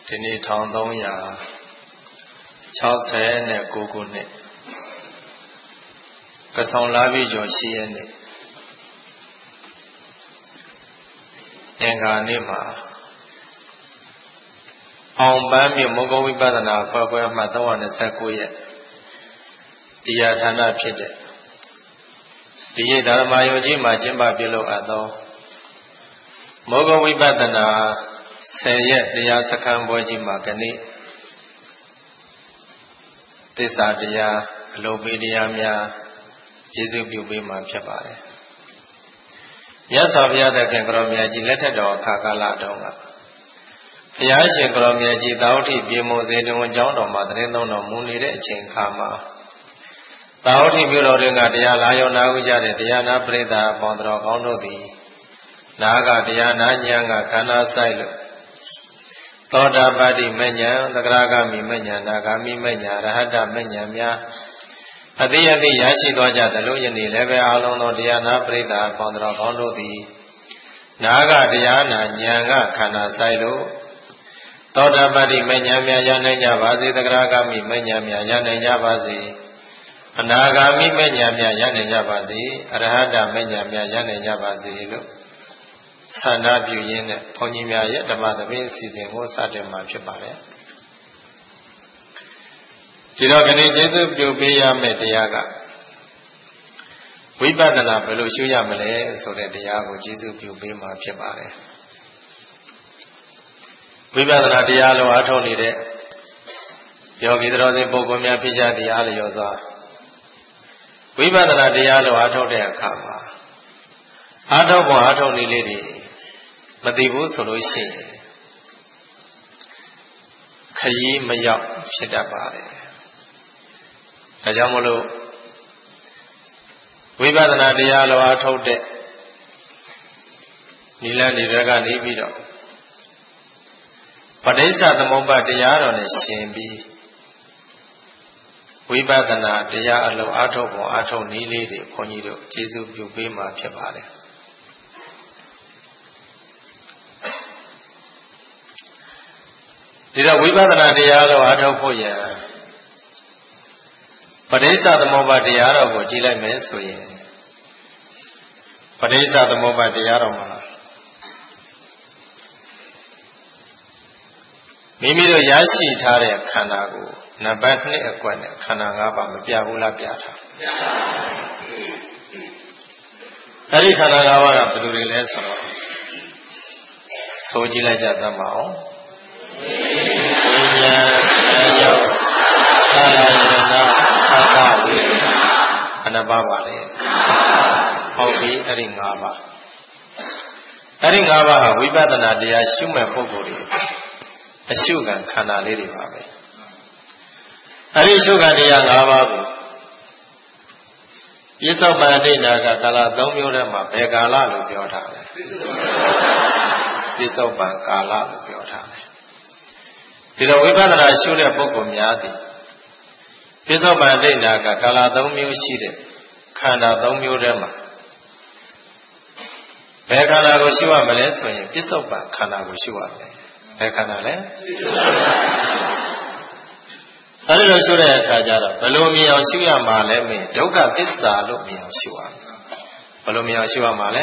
ဒီနေ့1369ခုနှစ်ကဆောင်လာပြီကျော်ရှိရဲ့နေ့အင်္ဂါနေ့မှာအောင်ပန်းမြင့်မောဂဝိပဿနာဖွဲ့ပွဲမှ329ရက်တရားဌာနဖြစ်တဲ့ဒီရဓမ္မယုံကြီးမှာကျင်းပပြုလုပ်အပ်သောမောဂဝိပဿနာ10ရက်တရားစခန်းပွဲကြီးမှာကနေ့သစ္စာတရားအလိုပေးတရားများကျေးဇူးပြုပေးမှာဖြစ်ပါတယ်မြတ်စွာဘုရားသခင်ကိုရောမြတ်ကြီးလက်ထက်တော်အခါကာလတုန်းကဘုရားရှင်ကိုရောမြတ်ကြီးသာဝတိပြေမုံစေတဝန်ကျောင်းတော်မှာသတင်းသုံးတော်မူနေတဲ့အချိန်ခါမှာသာဝတိမြို့တော်တွင်ကတရားလာရောက်နာဟုကြတဲ့တရားနာပရိသတ်အပေါင်းတော်ကောင်းတို့သည်နာကတရားနာဉာဏ်ကခန္ဓာဆိုင်လို့သောတာပတ္တိမဉ္ဇဉ်သဂရဂမိမဉ္ဇဉ်နာဂာမိမဉ္ဇဉ်ရဟတမဉ္ဇဉ်များအတိအတိရရှိသွားကြသလိုယနေ့လည်းပဲအလုံးသောတရားနာပရိသတ်အပေါင်းတော်ကောင်းတို့သည်နာကတရားနာဉာဏ်ကခန္ဓာဆိုင်လို့သောတာပတ္တိမဉ္ဇဉ်များရနိုင်ကြပါစေသဂရဂမိမဉ္ဇဉ်များရနိုင်ကြပါစေအနာဂါမိမဉ္ဇဉ်များရနိုင်ကြပါစေအရဟတမဉ္ဇဉ်များရနိုင်ကြပါစေလို့ဆန္ဒပြုရင်းနဲ့ဘုန်းကြီးများရဲ့ဓမ္မသဘင်အစီအစဉ်ကိုစတင်မှာဖြစ်ပါတယ်ဒီတော့ခဏကျေးဇူးပြုပေးရမယ့်တရားကဝိပဿနာဘယ်လိုရှုရမလဲဆိုတဲ့တရားကိုကျေးဇူးပြုပေးမှာဖြစ်ပါတယ်ဝိပဿနာတရားလုံးအားထုတ်နေတဲ့ယောဂီတော်စင်ပုဂ္ဂိုလ်များဖြစ်ကြသည်အားလျော်စွာဝိပဿနာတရားလုံးအားထုတ်တဲ့အခါမှာအားထုတ်ဖို့အားထုတ်နည်းလေးတွေမသိဘူးဆိုလို့ရှိရင်ခရီးမရောက်ဖြစ်တတ်ပါတယ်။ဒါကြောင့်မလို့ဝိပဿနာတရားလုံးအားထုတ်တဲ့နိလန်းတွေကနေပြီးတော့ပဋိစ္စသမုပ္ပါတရားတော်နဲ့ရှင်ပြီးဝိပဿနာတရားအလုံးအားထုတ်ဖို့အားထုတ်နည်းလေးတွေခွန်ကြီးတို့ကျေးဇူးပြုပေးမှာဖြစ်ပါတယ်။ဒီတော့ဝိပဿနာတရားလုံးအားထုတ်ဖို့ရန်ပဋိစ္စသမုပ္ပါတရားတော်ကိုကြည်လိုက်မယ်ဆိုရင်ပဋိစ္စသမုပ္ပါတရားတော်မှာမိမိတို့ရရှိထားတဲ့ခန္ဓာကိုနံပါတ်2အကွက်နဲ့ခန္ဓာ5ပါးမပြဘူးလားပြထားအဲ့ဒီခန္ဓာ5ပါးကဘယ်လိုတွေလဲဆိုတော့ဆိုကြည့်လိုက်ကြသမ်းပါအောင်ဝိညာဉ်အယုတ်သာရဏသတ္တဝိခဏပါပါလေဟုတ်ပြီအဲ့ဒီ5ပါးအဲ့ဒီ5ပါးဟာဝိပဿနာတရားရှုမဲ့ပုဂ္ဂိုလ်တွေအရှုခံခန္ဓာလေးတွေပါပဲအဲ့ဒီရှုခံတရား5ပါးကိုပြစ္ဆုတ်ပန်အဋ္ဌနာကကာလ3မျိုးထဲမှာဘယ်ကာလလို့ပြောထားလဲပြစ္ဆုတ်ပန်ကာလလို့ပြောထားတယ်ဒီတော့ဝိပဿနာရှုတဲ့ပုဂ္ဂိုလ်များသည်ပြစ္ဆုတ်ပန်အဋ္ဌနာကကာလ3မျိုးရှိတဲ့ခန္ဓာ3မျိုးထဲမှာဘယ်ခန္ဓာကိုရှုရမလဲဆိုရင်ပြစ္ဆုတ်ပန်ခန္ဓာကိုရှုရမယ်ဘယ်ခန္ဓာလဲအဲဒီလိုရှုတဲ့အခါကျတော့ဘယ်လိုမြင်အောင်ရှုရမှာလဲမင်းဒုက္ခသစ္စာလို့မြင်အောင်ရှုရမယ်ဘယ်လိုမြင်အောင်ရှုရမှာလဲ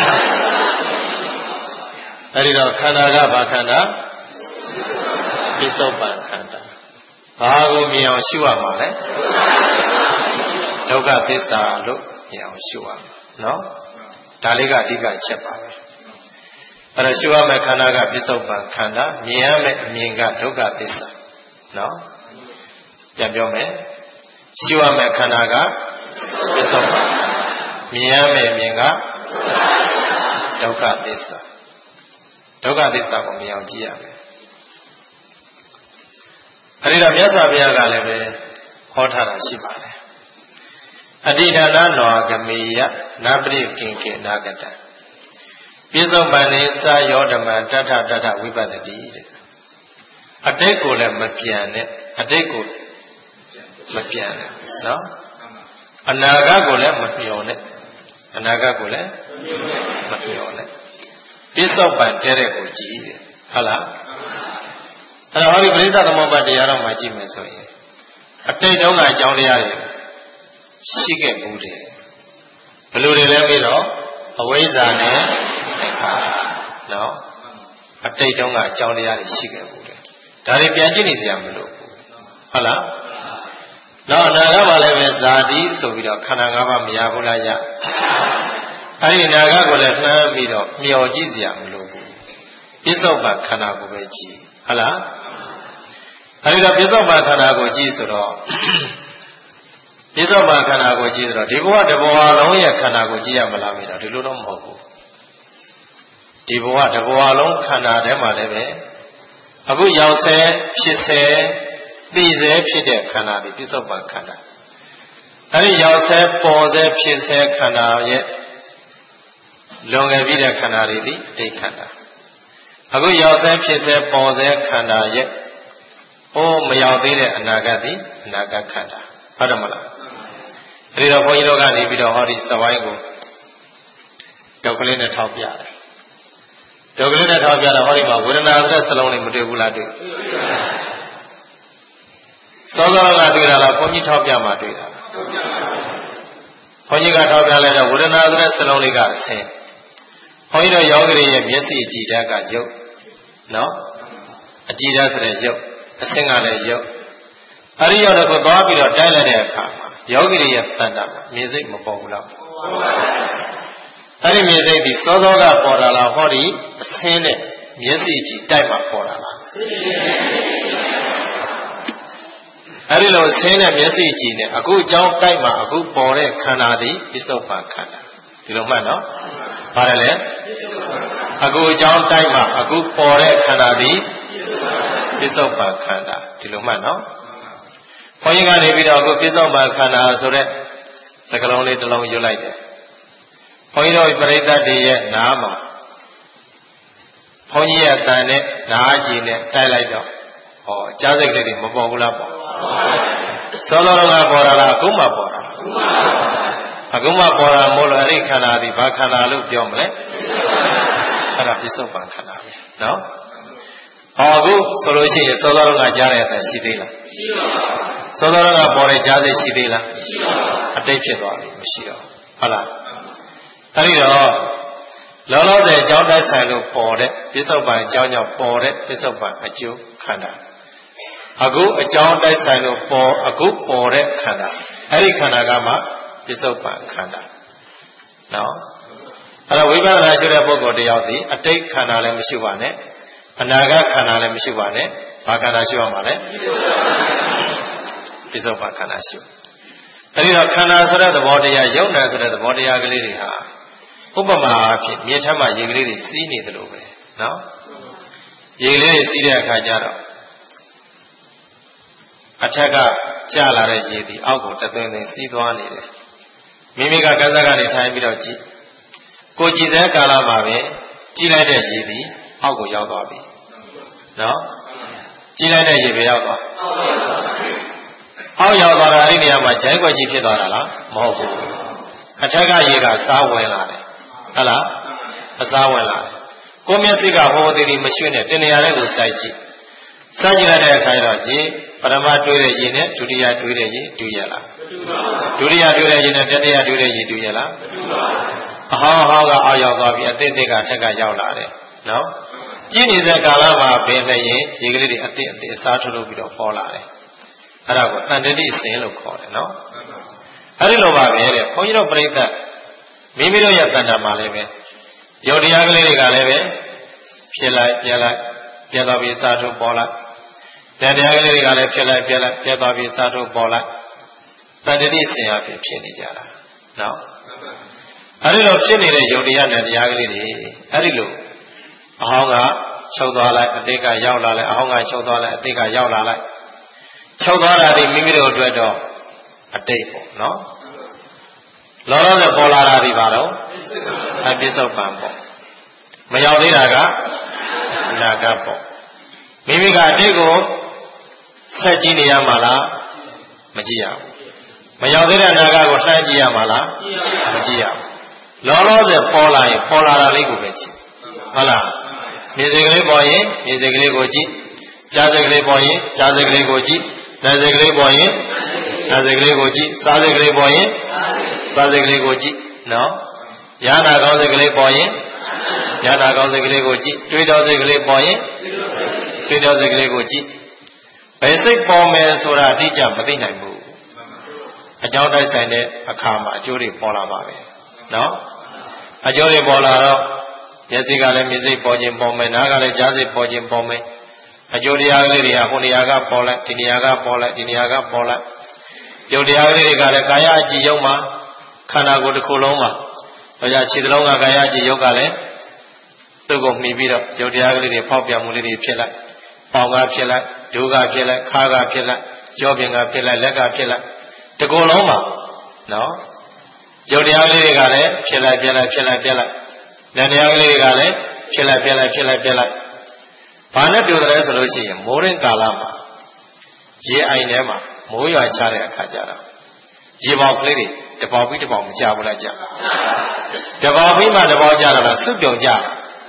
အဲဒီတော့ခန္ဓာကဘာခန္ဓာပြစ္ဆုတ်ပန်ခန္ဓာဘာကိုမြင်အောင်ရှုရမှာလဲဒုက္ခသစ္စာလို့မြင်အောင်ရှုရမှာနော်ဒါလေးကအဓိကချက်ပါပဲအဲ့ဒါရှုရမယ့်ခန္ဓာကပြစ္ဆုတ်ပန်ခန္ဓာမြင်ရမယ့်အမြင်ကဒုက္ခသစ္စာနော်ပြန်ပြောမယ်ရှုရမယ့်ခန္ဓာကပြစ္ဆုတ်ပန်မြင်ရမယ့်အမြင်ကဒုက္ခသစ္စာဒုက္ခသစ္စာကိုမြင်အောင်ကြည့်ရမယ်အဲဒီတော့မြတ်စွာဘုရားကလည်းပဲဟောထားတာရှိပါတယ်အဋ္ဌိဌာနနောဂမေယနာပရိကိကေနာဂတံပြစ္ဆုတ်ပန်နေစာယောဓမ္မတထတထဝိပဿတိတဲ့အတိတ်ကိုလည်းမပြန်နဲ့အတိတ်ကိုမပြန်နဲ့နော်အနာဂတ်ကိုလည်းမမျှော်နဲ့အနာဂတ်ကိုလည်းမမျှော်နဲ့ပြစ္ဆုတ်ပန်တဲ့ကိုကြည့်တယ်ဟုတ်လားအဲ့တော့ဟောဒီပရိသသမုပ္ပါတရားတော်မှာကြည့်မယ်ဆိုရင်အတိတ်တုန်းကအကြောင်းတရားတွေရှိခဲ့ဘူးတယ်ဘယ်လိုတွေလဲပြီးတော့အဝိဇ္ဇာနဲ့ခါနော်အတိတ်တုန်းကအကြောင်းတရားတွေရှိခဲ့ဘူးတယ်ဒါတွေပြန်ကြည့်နေစရာမလိုဘူးဟုတ်လားနောက်အနာဂတ်မှာလည်းပဲဇာတိဆိုပြီးတော့ခန္ဓာ၅ပါးမရဘူးလားရအဲ့ဒီအနာဂတ်ကိုလည်းနှမ်းပြီးတော့မျှော်ကြည့်စရာမလိုဘူးပြစ္ဆုတ်ပံခန္ဓာကိုပဲကြည့်ဟုတ်လားအဲ့ဒီတော့ပြစ္ဆုတ်ပံခန္ဓာကိုကြည့်ဆိုတော့ပြစ္ဆုတ်ပံခန္ဓာကိုကြည့်ဆိုတော့ဒီဘဝတစ်ဘဝလုံးရဲ့ခန္ဓာကိုကြည့်ရမလားမေးတော့ဒီလိုတော့မဟုတ်ဘူးဒီဘဝတစ်ဘဝလုံးခန္ဓာထဲမှာလည်းပဲအခုရောက်ဆဲဖြစ်ဆဲသိဆဲဖြစ်တဲ့ခန္ဓာဒီပြစ္ဆုတ်ပံခန္ဓာအဲ့ဒီရောက်ဆဲပေါ်ဆဲဖြစ်ဆဲခန္ဓာရဲ့လွန်ခဲ့ပြီးတဲ့ခန္ဓာတွေဒီအတိတ်ခန္ဓာအခုရောက်ဆဲဖြစ်ဆဲပေါ်ဆဲခန္ဓာရဲ့မရောက်သေးတဲ့အနာဂတ်ဒီအနာဂတ်ခန္ဓာဟုတ်တယ်မလားအဲဒီတော့ဘုန်းကြီးတို့ကနေပြီးတော့ဟောဒီစဝိုင်းကိုတောက်ကလေးနဲ့ထောက်ပြတယ်တောက်ကလေးနဲ့ထောက်ပြတော့ဟောဒီမှာဝေဒနာဆိုတဲ့စလုံးလေးမတွေ့ဘူးလားတွေ့စောစောကတွေ့တာလားဘုန်းကြီးထောက်ပြမှတွေ့တာဘုန်းကြီးကထောက်ပြလိုက်တော့ဝေဒနာဆိုတဲ့စလုံးလေးကအဆင်းဘုန်းကြီးတို့ယောဂီတွေရဲ့မျက်စိအကြည့်ဓာတ်ကရုပ်နော်အကြည့်ဓာတ်ဆိုတဲ့ရုပ်အဆင်းကလည်းရုပ်အဲ့ဒီရုပ်တွေကိုသွားပြီးတော့တိုက်လိုက်တဲ့အခါမှာယောဂီတွေရဲ့တဏ္ဍာမှာမြင်စိတ်မပေါ်ဘူးလားအဲ့ဒီမြင်စိတ်ဒီစောစောကပေါ်တာလားဟောဒီအဆင်းနဲ့မျက်စိကြည့်တိုက်မှာပေါ်တာလားအဲ့ဒီလိုအဆင်းနဲ့မျက်စိကြည့်နဲ့အခုအကြောင်းတိုက်မှာအခုပေါ်တဲ့ခန္ဓာသည်ပြစ္ဆုတ်ပံခန္ဓာဒီလိုမှတ်နော်ပါတယ်လေအခုအကြောင်းတိုက်မှာအခုပေါ်တဲ့ခန္ဓာသည်ပြစ္ဆုတ်ပံခန္ဓာဒီလိုမှတ်နော်ဘုန်းကြီးကနေပြီးတော့အခုပြစ္ဆုတ်ပံခန္ဓာဆိုတဲ့စကားလုံးလေးတစ်လုံးရွတ်လိုက်တယ်ဘုန်းကြီးတို့ပရိသတ်တွေရဲ့နားမှာဘုန်းကြီးရဲ့အတန်နဲ့နားကြည့်နဲ့တိုက်လိုက်တော့ကြားစိတ်လေးတွေမပေါ်ဘူးလားပေါ့စောစောကပေါ်တာလားအခုမှပေါ်တာအခုမှပေါ်တာမို့လို့အဲ့ဒီခန္ဓာဒီဘာခန္ဓာလို့ပြောမလဲအဲ့ဒါပြစ္ဆုတ်ပံခန္ဓာပဲနော်အခုဆိုလို့ရှိရင်စောစောကကြားတဲ့အတန်ရှိသေးလားရှိပါဘူးစောစောကပေါ်တဲ့ကြားစိတ်ရှိသေးလားရှိပါဘူးအတိတ်ဖြစ်သွားပြီမရှိတော့ဟုတ်လားအဲ့ဒီတော့လောလောဆယ်အကြောင်းတိုက်ဆိုင်လို့ပေါ်တဲ့ပြစ္ဆုတ်ပံအကြောင်းကြောင့်ပေါ်တဲ့ပြစ္ဆုတ်ပံအကျိုးခန္ဓာအခုအကြောင်းတိုက်ဆိုင်လို့အခုပေါ်တဲ့ခန္ဓာအဲ့ဒီခန္ဓာကမှပြစ္ဆုတ်ပံခန္ဓာနော်အဲ့တော့ဝိပဿနာရှုတဲ့ပုဂ္ဂိုလ်တယောက်ဒီအတိတ်ခန္ဓာလည်းမရှိပါနဲ့အနာဂတ်ခန္ဓာလည်းမရှိပါနဲ့ဘာခန္ဓာရှိရမှာလဲပြစ္ဆုတ်ပံခန္ဓာရှိအဲ့ဒီတော့ခန္ဓာဆိုတဲ့သဘောတရားယုံနာဆိုတဲ့သဘောတရားကလေးတွေဟာဥပမာအဖြစ်မြေထက်မှရေကလေးတွေစီးနေတယ်လို့ပဲနော်ရေကလေးတွေစီးတဲ့အခါကျတော့အထက်ကကျလာတဲ့ရေဒီအောက်ကိုတသွင်းသွင်းစီးသွားနေတယ်မိမိကကန်းစားကနေထိုင်ပြီးတော့ကြည့်ကိုကြည့်တဲ့ကာလမှာပဲကြည့်လိုက်တဲ့ရေဒီအောက်ကိုရောက်သွားပြီနော်ကြည့်လိုက်တဲ့ရေပဲရောက်သွားအောက်ရောက်သွားတာအဲ့ဒီနေရာမှာဂျိုင်းွက်ကြီးဖြစ်သွားတာလားမဟုတ်ဘူးအထက်ကရေကစားဝင်လာတယ်ဟုတ်လားအစားဝင်လာတယ်ကိုမျက်စိကဟောသေးသေးမရွှေ့နဲ့တင်နေရာလေးကိုစိုက်ကြည့်စိုက်ကြည့်လိုက်တဲ့အခါကျတော့ရေပထမတွေးတဲ့ရေနဲ့ဒုတိယတွေးတဲ့ရေတူရလားဒုတိယတွေးတဲ့ရေနဲ့တတိယတွေးတဲ့ရေတူရလားအဟောင်းဟောင်းကအောက်ရောက်သွားပြီအသစ်သစ်ကအထက်ကရောက်လာတယ်နော်ကြည့်နေတဲ့ကာလမှာပင်လည်းရေကလေးတွေအသစ်အစားထုတ်ပြီးတော့ပေါ်လာတယ်အဲ့ဒါကိုတန်တတိစင်လို့ခေါ်တယ်နော်အဲ့ဒီလိုပါပဲတဲ့ဘုန်းကြီးတို့ပြိဿမိမိတို့ရဲ့တဏ္ဍာမှာလည်းပဲယုတ်တရားကလေးတွေကလည်းပဲဖြစ်လိုက်ပြက်လိုက်ပြက်သွားပြီးစားထုတ်ပေါ်လိုက်တရားကလေးတွေကလည်းဖြစ်လိုက်ပြက်လိုက်ပြက်သွားပြီးစားထုတ်ပေါ်လိုက်တန်တတိစင်အဖြစ်ဖြစ်နေကြတာနော်အဲ့ဒီလိုဖြစ်နေတဲ့ယုတ်တရားနဲ့တရားကလေးတွေအဲ့ဒီလိုအဟောင်းကချုပ်သွားလိုက်အတိတ်ကရောက်လာလိုက်အဟောင်းကချုပ်သွားလိုက်အတိတ်ကရောက်လာလိုက်ချုပ်သွားတာဒီမိမိတို့အတွက်တော့အတိတ်ပေါ့နော်လောလောဆယ်ပေါ်လာတာဒီပါတော့အပြစ္ဆုတ်ပံပေါ့မရောက်သေးတာကအနာဂတ်ပေါ့မိမိကအတိတ်ကိုဆက်ကြည့်နေရမှာလားမကြည့်ရဘူးမရောက်သေးတဲ့အနာဂတ်ကိုလှမ်းကြည့်ရမှာလားမကြည့်ရဘူးလောလောဆယ်ပေါ်လာရင်ပေါ်လာတာလေးကိုပဲကြည့်ဟုတ်လားမြေစိတ်ကလေးပေါ်ရင်မြေစိတ်ကလေးကိုကြည့်ကြားစိတ်ကလေးပေါ်ရင်ကြားစိတ်ကလေးကိုကြည့်နာစိတ်ကလေးပေါ်ရင်နာစိတ်ကလေးကိုကြည့်စားစိတ်ကလေးပေါ်ရင်စားစိတ်ကလေးကိုကြည့်နော်ယာနာကောင်းစိတ်ကလေးပေါ်ရင်ယာနာကောင်းစိတ်ကလေးကိုကြည့်တွေးတော်စိတ်ကလေးပေါ်ရင်တွေးတော်စိတ်ကလေးကိုကြည့်ဘယ်စိတ်ပေါ်မယ်ဆိုတာအတိအကျမသိနိုင်ဘူးအကြောင်းတိုက်ဆိုင်တဲ့အခါမှာအကျိုးတွေပေါ်လာပါပဲနော်အကျိုးတွေပေါ်လာတော့မျက်စိကလည်းမျက်စိပေါ်ခြင်းပေါ်မယ်နားကလည်းကြားစိတ်ပေါ်ခြင်းပေါ်မယ်အကျိုးတရားကလေးတွေကဟိုနေရာကပေါ်လိုက်ဒီနေရာကပေါ်လိုက်ဒီနေရာကပေါ်လိုက်ကျုပ်တရားကလေးတွေကလည်းကာယအကြည့်ယုံမှာခန္ဓာကိုယ်တစ်ခုလုံးမှာဒါကြောင့်ခြေသလုံးကကာယအကြည့်ယုံကလည်းသူ့ကိုမှီပြီးတော့ကျုပ်တရားကလေးတွေဖောက်ပြန်မှုလေးတွေဖြစ်လိုက်ပေါင်ကဖြစ်လိုက်ဒုကဖြစ်လိုက်ခါကဖြစ်လိုက်ကြောပြင်ကဖြစ်လိုက်လက်ကဖြစ်လိုက်တကူလုံးမှာနော်ရုပ်တရားကလေးတွေကလည်းဖြစ်လိုက်ပြက်လိုက်ဖြစ်လိုက်ပြက်လိုက်ဉာဏ်တရားကလေးတွေကလည်းဖြစ်လိုက်ပြက်လိုက်ဖြစ်လိုက်ပြက်လိုက်ဘာနဲ့တူတယ်ဆိုလို့ရှိရင်မိုးရင်းကာလမှာရေအိုင်ထဲမှာမိုးရွာချတဲ့အခါကျတော့ရေပေါက်ကလေးတွေတပေါက်ပြီးတပေါက်မကြဘူးလားကြာတပေါက်ပြီးမှတပေါက်ကြတာလားစွပြုံကြတာ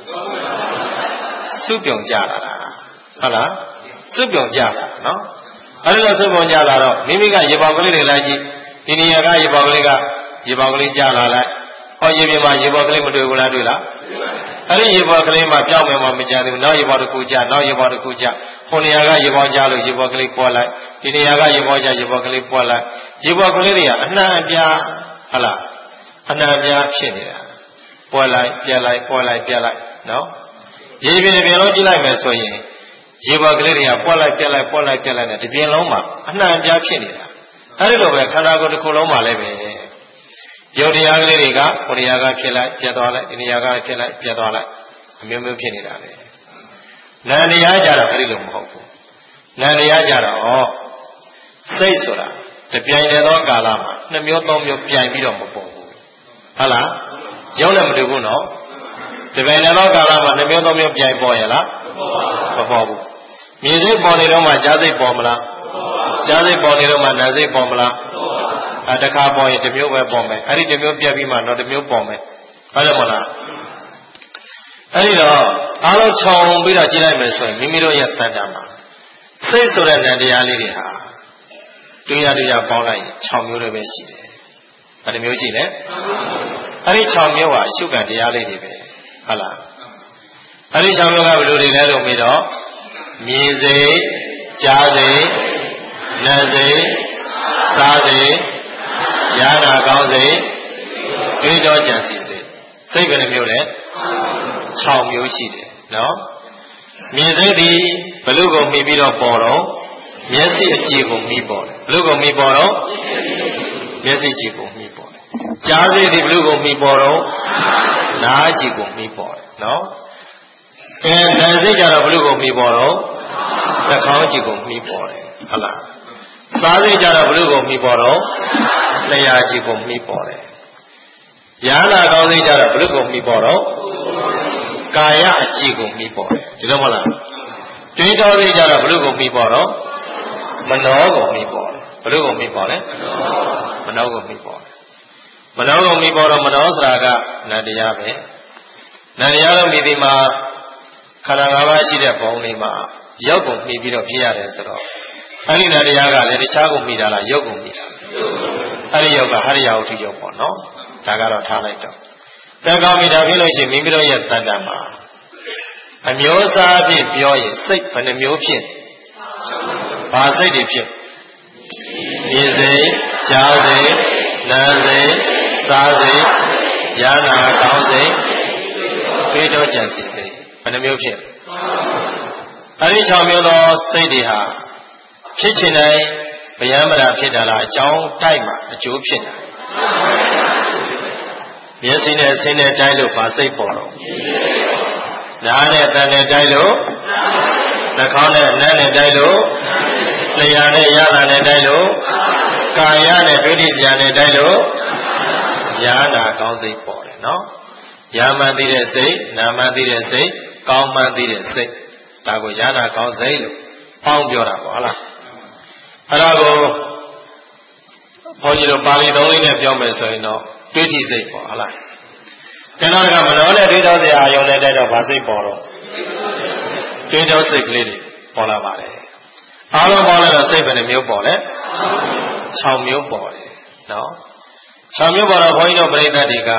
စွပြုံကြတာဟုတ်လားစွပြုံကြတာနော်အဲ့လိုစွပြုံကြလာတော့မိမိကရေပေါက်ကလေးတွေလိုက်ကြည့်ဒီနေရာကရေပေါက်ကလေးကရေပေါက်ကလေးကြလာလိုက်ဟောရေပြင်မှာရေပေါက်ကလေးမတွေ့ဘူးလားတွေ့လားအဲ့ဒီရေပေါက်ကလေးမှာပြောင်းမယ်မှမကြသေးဘူးနောက်ရေပေါက်တစ်ခုကြနောက်ရေပေါက်တစ်ခုကြဟိုနေရာကရေပေါက်ကြလို့ရေပေါက်ကလေးပွားလိုက်ဒီနေရာကရေပေါက်ကြရေပေါက်ကလေးပွားလိုက်ရေပေါက်ကလေးတွေကအနှံ့အပြားဟုတ်လားအနှံ့အပြားဖြစ်နေတာပွားလိုက်ပြက်လိုက်ပွားလိုက်ပြက်လိုက်နော်ရေပြင်တစ်ပြင်လုံးကြည့်လိုက်မယ်ဆိုရင်ရေပေါက်ကလေးတွေကပွားလိုက်ပြက်လိုက်ပွားလိုက်ပြက်လိုက်နဲ့တစ်ပြင်လုံးမှာအနှံ့အပြားဖြစ်နေတာအဲ့ဒီလိုပဲခန္ဓာကိုယ်တစ်ခုလုံးမှာလည်းပဲရုပ်တရားကလေးတွေကဟိုနေရာကဖြစ်လိုက်ပြတ်သွားလိုက်ဒီနေရာကဖြစ်လိုက်ပြတ်သွားလိုက်အမျိုးမျိုးဖြစ်နေတာပဲနာမ်တရားကြတော့အဲ့ဒီလိုမဟုတ်ဘူးနာမ်တရားကြတော့စိတ်ဆိုတာတပြိုင်တည်းသောကာလမှာ2မျိုး3မျိုးပြိုင်ပြီးတော့မပေါ်ဘူးဟုတ်လားရုပ်လည်းမတူဘူးနော်တပြိုင်တည်းသောကာလမှာ2မျိုး3မျိုးပြိုင်ပေါ်ရလားမပေါ်ဘူးမြင်စိတ်ပေါ်နေတော့မှကြားစိတ်ပေါ်မလားကြားစိတ်ပေါ်နေတော့မှနာမ်စိတ်ပေါ်မလားတခါပေါ်ရင်တစ်မျိုးပဲပေါ်မယ်အဲ့ဒီတစ်မျိုးပြတ်ပြီးမှတော့တစ်မျိုးပေါ်မယ်ဟုတ်တယ်မလားအဲ့ဒီတော့အားလုံးခြုံပြီးတော့ကြည့်လိုက်မယ်ဆိုရင်မိမိတို့ရဲ့တဏ္ဍာမှာစိတ်ဆိုတဲ့ဉာဏ်တရားလေးတွေဟာတွေ့ရပေါင်းလိုက်6မျိုးတွေပဲရှိတယ်ဘယ်နှမျိုးရှိလဲအဲ့ဒီ6မျိုးဟာရှုခံတရားလေးတွေပဲဟုတ်လားအဲ့ဒီ6မျိုးကဘယ်လိုတွေလဲလို့ပြီးတော့မြင်စိတ်ကြားစိတ်နားစိတ်စားစိတ်ယာနာကောင်းစိတ်တွေးတော်ကြံစည်စိတ်စိတ်ဘယ်နှမျိုးလဲ6မျိုးရှိတယ်နော်မြင်စိတ်ဒီဘယ်လိုကိုမှီပြီးတော့ပေါ်တော့မျက်စိအကြည့်ကိုမှီပေါ်တယ်ဘယ်လိုကိုမှီပေါ်တော့မျက်စိကြည့်ကိုမှီပေါ်တယ်ကြားစိတ်ဒီဘယ်လိုကိုမှီပေါ်တော့နားကြည့်ကိုမှီပေါ်တယ်နော်နားစိတ်ကြတော့ဘယ်လိုကိုမှီပေါ်တော့နှာခေါင်းကြည့်ကိုမှီပေါ်တယ်ဟုတ်လားစားစိတ်ကြတော့ဘယ်လိုကိုမှီပေါ်တော့လျှာကြည့်ကိုမှီပေါ်တယ်ယာနာကောင်းစိတ်ကြတော့ဘယ်လိုကိုမှီပေါ်တော့ကာယအကြည့်ကိုမှီပေါ်တယ်ဒီလိုမဟုတ်လားတွေးတော်စိတ်ကြတော့ဘယ်လိုကိုမှီပေါ်တော့မနောကိုမှီပေါ်တယ်ဘယ်လိုကိုမှီပေါ်လဲမနောကိုမှီပေါ်တယ်မနောကိုမှီပေါ်တော့မနောဆိုတာကနန္တရားပဲနန္တရားလို့မြည်ဒီမှာခန္ဓာ၅ပါးရှိတဲ့ဘုံလေးမှာရုပ်ကိုမှီပြီးတော့ဖြစ်ရတယ်ဆိုတော့အဲ့ဒီနန္တရားကလည်းတခြားကိုမှီတာလားရုပ်ကိုမှီတာအဲ့ဒီရုပ်ကဟရိယဝတ္ထုရုပ်ပေါ့နော်ဒါကတော့ထားလိုက်တော့တန်ကောင်းမိတာဖြစ်လို့ရှိရင်မိမိတို့ရဲ့တဏ္ဍာမှာအမျိုးအစားဖြင့်ပြောရင်စိတ်ဘယ်နှမျိုးဖြစ်ဘာစိတ်တွေဖြစ်မြင်စိတ်ကြားစိတ်နားစိတ်စားစိတ်ယာနာကောင်းစိတ်တွေးတော်ကြံစည်စိတ်ဘယ်နှမျိုးဖြစ်အဲ့ဒီ6မျိုးသောစိတ်တွေဟာဖြစ်ချင်တိုင်းဗျာမရာဖြစ်တာလားအကြောင်းတိုက်မှာအကျိုးဖြစ်တာမျက်စိနဲ့ဆင်းနဲ့တိုက်လို့ဘာစိတ်ပေါ်တော့နားနဲ့တန်နဲ့တိုက်လို့နှာခေါင်းနဲ့နမ်းနဲ့တိုက်လို့လျှာနဲ့ရတာနဲ့တိုက်လို့ကာယနဲ့ဒုတိယနဲ့တိုက်လို့ယာနာကောင်းစိတ်ပေါ်တယ်နော်ယာမှန်သိတဲ့စိတ်နာမှန်သိတဲ့စိတ်ကောင်းမှန်သိတဲ့စိတ်ဒါကိုယာနာကောင်းစိတ်လို့ပေါင်းပြောတာပေါ့ဟုတ်လားအဲ့ဒါကိုဘုန်းကြီးတို့ပါဠိသုံးလေးနဲ့ပြောမယ်ဆိုရင်တော့တွေးကြည့်စိတ်ပေါ့ဟုတ်လားကျွန်တော်ကမနောနဲ့တွေးတော်စရာအယုံနဲ့တိုက်တော့ဗာစိတ်ပေါ်တော့တွေးတော်စိတ်ကလေးတွေပေါ်လာပါတယ်အားလုံးပေါ်လာတော့စိတ်ပဲမျိုးပေါ်လဲ6မျိုးပေါ်တယ်နော်6မျိုးပေါ်တော့ဘုန်းကြီးတို့ပြိဿတွေက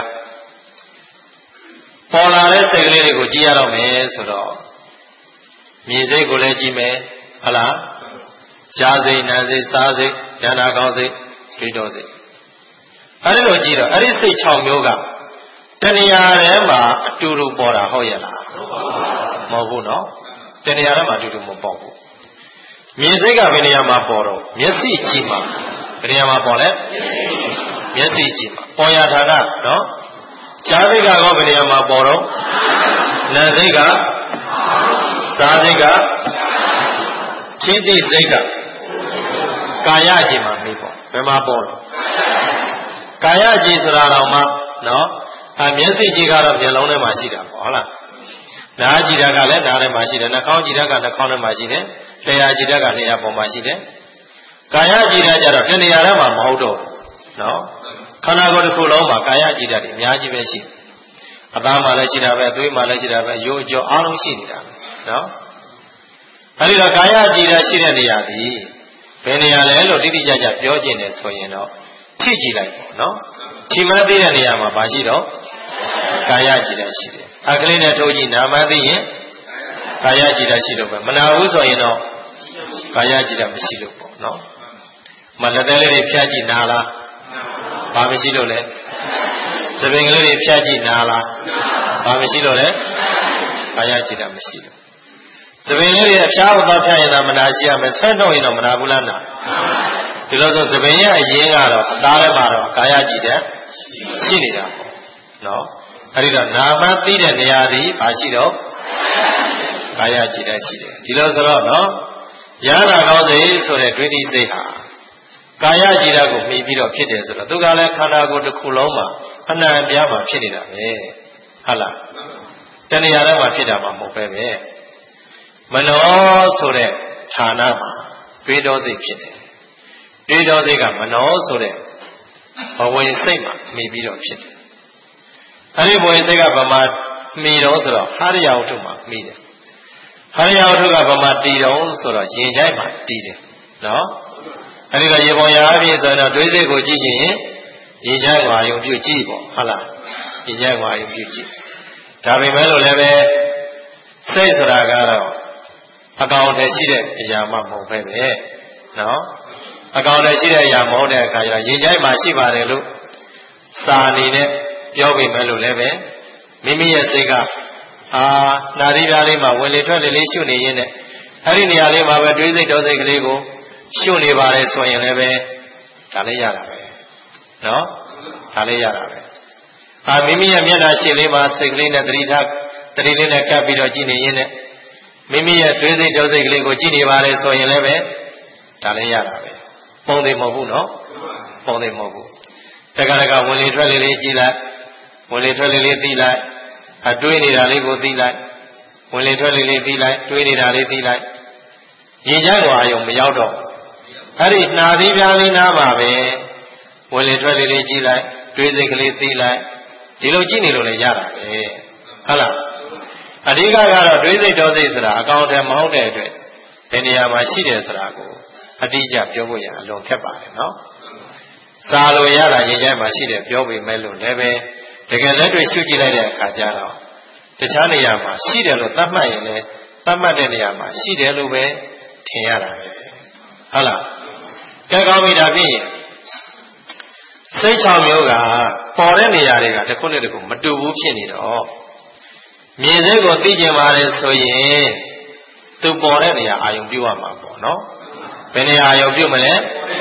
ပေါ်လာတဲ့စိတ်ကလေးတွေကိုကြည့်ရတော့မယ်ဆိုတော့မြင်စိတ်ကိုလည်းကြည့်မယ်ဟုတ်လားကြားစိတ်နားစိတ်စားစိတ်ဉာဏ်နာကောင်းစိတ်တွေးတောစိတ်အဲဒီလိုကြည့်တော့အဲ့ဒီစိတ်6မျိုးကတဏှာထဲမှာအတူတူပေါ်တာဟုတ်ရဲ့လားမဟုတ်ဘူးနော်တဏှာထဲမှာအတူတူမပေါ်ဘူးမြင်စိတ်ကဘယ်နေရာမှာပေါ်တော့မျက်စိကြည့်မှာဘယ်နေရာမှာပေါ်လဲမျက်စိကြည့်မှာပေါ်ရဌာနနော်ကြားစိတ်ကတော့ဘယ်နေရာမှာပေါ်တော့နာစိတ်ကစားစိတ်ကထိတိစိတ်ကကာယကြည်မှာမိပေါ့ဘယ်မှာပေါ်တော့ကာယကြည်ဆိုတာတော့မှနော်မျက်စိကြည်ကတော့မျက်လုံးထဲမှာရှိတာပေါ့ဟုတ်လားနားကြည်တာကလည်းနားထဲမှာရှိတယ်နှာခေါင်းကြည်တာကနှာခေါင်းထဲမှာရှိတယ်လျှာကြည်တာကလျှာပေါ်မှာရှိတယ်ကာယကြည်တာကြတော့တဏှာထဲမှာမဟုတ်တော့နော်ခန္ဓာကိုယ်တစ်ခုလုံးမှာကာယကြည်တာတွေအများကြီးပဲရှိအသားမှလည်းရှိတာပဲအသွေးမှလည်းရှိတာပဲရိုးကြောအားလုံးရှိနေတာနော်အဲဒီတော့ကာယကြည်တာရှိတဲ့နေရာဒီဘယ်နေရာလဲလို့တိတိကျကျပြောကျင်တယ်ဆိုရင်တော့ထိကြည့်လိုက်ပေါ့နော်ထိမှန်းသိတဲ့နေရာမှာဘာရှိတော့ကာယကြည်တာရှိတယ်အခလေးနဲ့ထိုးကြည့်နာမှန်းသိရင်ကာယကြည်တာရှိလို့ပဲမနာဘူးဆိုရင်တော့ကာယကြည်တာမရှိလို့ပေါ့နော်မလက်သေးလေးတွေဖြတ်ကြည့်နာလားဘာမရှိလို့လဲသပင်ကလေးတွေဖြတ်ကြည့်နာလားဘာမရှိလို့လဲကာယကြည်တာမရှိလို့သပင်လေးတွေအဖျားသွားဖြတ်ရင်တော့မနာရှိရမယ်ဆက်တော့ရင်တော့မနာဘူးလားနာဒီလိုဆိုသပင်ရဲ့အရင်ကတော့အသားထဲမှာတော့ကာယကြည်တာရှိနေတာပေါ့နော်အဲဒီတော့နာမသိတဲ့နေရာဒီဘာရှိတော့ကာယကြည်တာရှိတယ်ဒီလိုဆိုတော့နော်ရဟနာကောင်းစိတ်ဆိုတဲ့ဒွိတိစိတ်ဟာကာယကြည်တာကိုမှီပြီးတော့ဖြစ်တယ်ဆိုတော့သူကလည်းခန္ဓာကိုယ်တစ်ခုလုံးမှာအနှံ့ပြားမှာဖြစ်နေတာပဲဟုတ်လားတဏှာထဲမှာဖြစ်တာမှမဟုတ်ပဲပဲမနောဆိုတဲ့ဌာနမှာတွေးတောစိတ်ဖြစ်တယ်တွေးတောစိတ်ကမနောဆိုတဲ့ဘဝင်စိတ်မှာမှီပြီးတော့ဖြစ်တယ်အဲဒီဘဝင်စိတ်ကဗမာမှီတော့ဆိုတော့ဟာရယဝတ္ထုမှာမှီတယ်ဟာရယဝတ္ထုကဗမာတည်တော့ဆိုတော့ရင်ချိုက်မှာတည်တယ်နော်အဲဒီတော့ရေပေါ်ရာအပြင်ဆိုတော့တွေးစိတ်ကိုကြည့်ရင်ရင်ချိုက်ကိုအာယုံပြုကြည့်ပေါ့ဟုတ်လားရင်ချိုက်ကိုအာယုံပြုကြည့်ဒါပေမဲ့လို့လည်းပဲစိတ်ဆိုတာကတော့အကောင်အထည်ရှိတဲ့အရာမှမဟုတ်ပဲပဲနော်အကောင်အထည်ရှိတဲ့အရာမဟုတ်တဲ့အခါကျတော့ရင်ချိုက်မှာရှိပါတယ်လို့စာအနေနဲ့ပြောပေမဲ့လို့လည်းပဲမိမိရဲ့စိတ်ကနာရီပြားလေးမှာဝင်လေထွက်လေလေးရှုနေရင်းနဲ့အဲ့ဒီနေရာလေးမှာပဲတွေးစိတ်တော်စိတ်ကလေးကိုရှုနေပါတယ်ဆိုရင်လည်းပဲဒါလေးရတာပဲနော်ဒါလေးရတာပဲမိမိရဲ့မျက်နှာရှင်းလေးမှာစိတ်ကလေးနဲ့တတိလေးနဲ့ကပ်ပြီးတော့ကြည့်နေရင်းနဲ့မိမိရဲ့တွေးစိတ်တော်စိတ်ကလေးကိုကြည့်နေပါတယ်ဆိုရင်လည်းပဲဒါလေးရတာပဲပုံသေးမဟုတ်ဘူးနော်ပုံသေးမဟုတ်ဘူးတက္ကရာကဝင်လေထွက်လေလေးကြည့်လိုက်ဝင်လေထွက်လေလေးသိလိုက်တွေးနေတာလေးကိုသိလိုက်ဝင်လေထွက်လေလေးသိလိုက်တွေးနေတာလေးသိလိုက်ရင်ချိုက်ကိုအာယုံမရောက်တော့အဲ့ဒီနှာသီးပြားလေးနားမှာပဲဝင်လေထွက်လေလေးကြည့်လိုက်တွေးစိတ်ကလေးသိလိုက်ဒီလိုကြည့်နေလို့လည်းရတာပဲဟုတ်လားအဓိကကတော့တွေးစိတ်တော်စိတ်ဆိုတာအကောင်အထည်မဟုတ်တဲ့အတွက်ဒီနေရာမှာရှိတယ်ဆိုတာကိုအတိအကျပြောဖို့ရအလွန်ခက်ပါတယ်နော်စာလို့ရတာရင်ချိုက်မှာရှိတယ်ပြောပေမဲ့လို့လည်းပဲတကယ်လက်တွေ့ရှုကြည့်လိုက်တဲ့အခါကျတော့တခြားနေရာမှာရှိတယ်လို့သတ်မှတ်ရင်လည်းသတ်မှတ်တဲ့နေရာမှာရှိတယ်လို့ပဲထင်ရတာပဲဟုတ်လားကဲကောင်းပြီဒါဖြင့်စိတ်6မျိုးကပေါ်တဲ့နေရာတွေကတစ်ခုနဲ့တစ်ခုမတူဘူးဖြစ်နေတော့မြင်စိတ်ကိုသိကျင်ပါတယ်ဆိုရင်သူပေါ်တဲ့နေရာအာယုံပြုရမှာပေါ့နော်ဘယ်နေရာအာယုံပြုမလဲ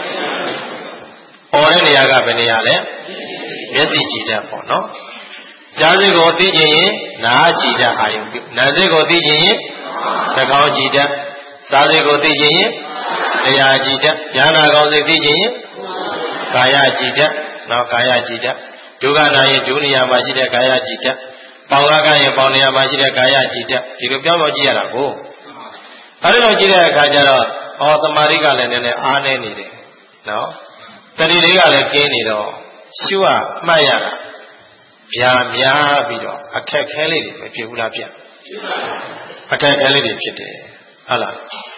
ပေါ်တဲ့နေရာကဘယ်နေရာလဲမျက်စိကြည့်တတ်ပေါ့နော်ကြားစိတ်ကိုသိကျင်ရင်နားကြည့်တတ်အာယုံပြုနားစိတ်ကိုသိကျင်ရင်နှာခေါင်းကြည့်တတ်စားစိတ်ကိုသိကျင်ရင်လျှာကြည့်တတ်ဉာဏ်နာကောင်းစိတ်သိကျင်ရင်ကာယကြည့်တတ်နော်ကာယကြည့်တတ်ဒုက္ခနာရင်ဒုနေရာမှာရှိတဲ့ကာယကြည့်တတ်ပေါင်ကားကရင်ပေါင်နေရာမှာရှိတဲ့ကာယကြည့်တတ်ဒီလိုပြောင်းပြောင်းကြည့်ရတာကိုအဲဒီလိုကြည့်တဲ့အခါကျတော့သမာဓိကလည်းနည်းနည်းအားနည်းနေတယ်နော်တတိလေးကလည်းကင်းနေတော့ရှုရမှတ်ရတာဗျာများပြီးတော့အခက်ခဲလေးတွေမဖြစ်ဘူးလားဗျအခက်ခဲလေးတွေဖြစ်တယ်ဟုတ်လား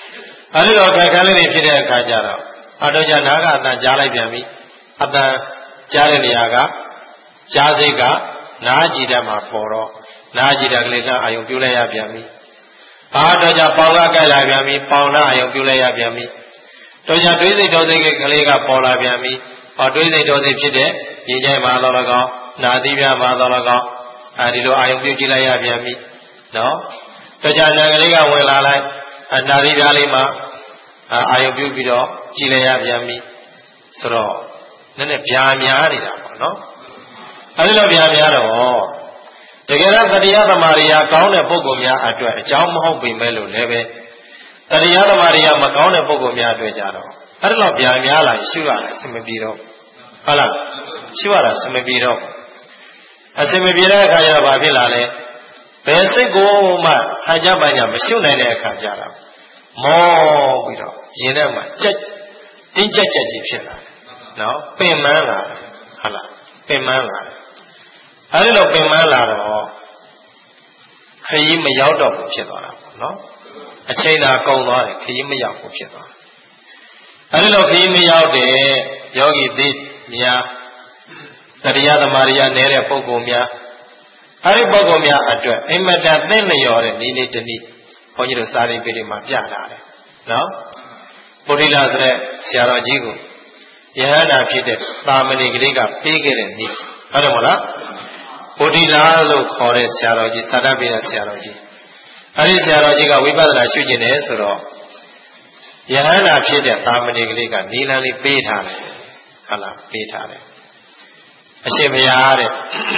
အဲဒီတော့ခိုင်ခန်းလေးတွေဖြစ်တဲ့အခါကျတော့အတော်ကြာနာကအတန်ကြားလိုက်ပြန်ပြီအတန်ကြားတဲ့နေရာကကြားစိတ်ကနားကြည်တတ်မှာပေါ်တော့နားကြည်တတ်ကလေးကအာယုံပြုလိုက်ရပြန်ပြီအတော်ကြာပေါင်ကကြိုက်လာပြန်ပြီပေါင်နာအာယုံပြုလိုက်ရပြန်ပြီတော်ကြာတွေးစိတ်တော်စိတ်ကလေးကပေါ်လာပြန်ပြီတွေးစိတ်တော်စိတ်ဖြစ်တဲ့ရေချိုင်းမှာတော့၎င်းနာသီးပြားမှာတော့၎င်းဒီလိုအာယုံပြုကြည့်လိုက်ရပြန်ပြီနော်တော်ကြာနာကလေးကဝင်လာလိုက်နာသီးပြားလေးမှာအာယုံပြုပြီးတော့ကြည့်လိုက်ရပြန်ပြီဆိုတော့နည်းနည်းဗျာများနေတာပေါ့နော်အဲဒီလိုဗျာများတော့တကယ်တော့တရားသမာဓိယာကောင်းတဲ့ပုဂ္ဂိုလ်များအတွက်အကြောင်းမဟုတ်ပေမဲ့လို့လည်းပဲတရားသမာဓိယာမကောင်းတဲ့ပုဂ္ဂိုလ်များအတွက်ကြတော့အဲဒီလိုဗျာများလာရှုရတယ်အစမပြေတော့ဟုတ်လားရှုရတာအစမပြေတော့အစမပြေတဲ့အခါကျတော့ဘာဖြစ်လာလဲဘယ်စိတ်ကိုမှဟန်ကြပညာမရှုနိုင်တဲ့အခါကျတော့မောပြီးတော့ရင်ထဲမှာကြက်တင်းကြက်ကြီးဖြစ်လာတယ်နော်ပင်မန်းလာတယ်ဟုတ်လားပင်မန်းလာတယ်အဲဒီလိုပင်မန်းလာတော့ခရီးမရောက်တော့ဘူးဖြစ်သွားတာပေါ့နော်အချိန်သာကုန်သွားတယ်ခရီးမရောက်ဘူးဖြစ်သွားတယ်အဲဒီလိုခရီးမရောက်တဲ့ယောဂီသီးများတရားသမာဓိယာနေတဲ့ပုဂ္ဂိုလ်များအဲဒီပုဂ္ဂိုလ်များအတွက်အိမ်မတန်သိလျော်တဲ့နည်းလေးတစ်နည်းဘုန်းကြီးတို့စာရိပ်တွေမှာပြထားတယ်နော်ပုရိလာဆိုတဲ့ဆရာတော်ကြီးကိုယဟန္တာဖြစ်တဲ့သာမဏေကလေးကပေးခဲ့တဲ့နည်းဟုတ်တယ်မလားပုရိလာလို့ခေါ်တဲ့ဆရာတော်ကြီးစာတတ်ပေးတဲ့ဆရာတော်ကြီးအဲဒီဆရာတော်ကြီးကဝိပဿနာရှုကျင်တယ်ဆိုတော့ယဟန္တာဖြစ်တဲ့သာမဏေကလေးကနီလန်းလေးပေးထားတယ်ဟုတ်လားပေးထားတယ်အရှင်ဘုရားတဲ့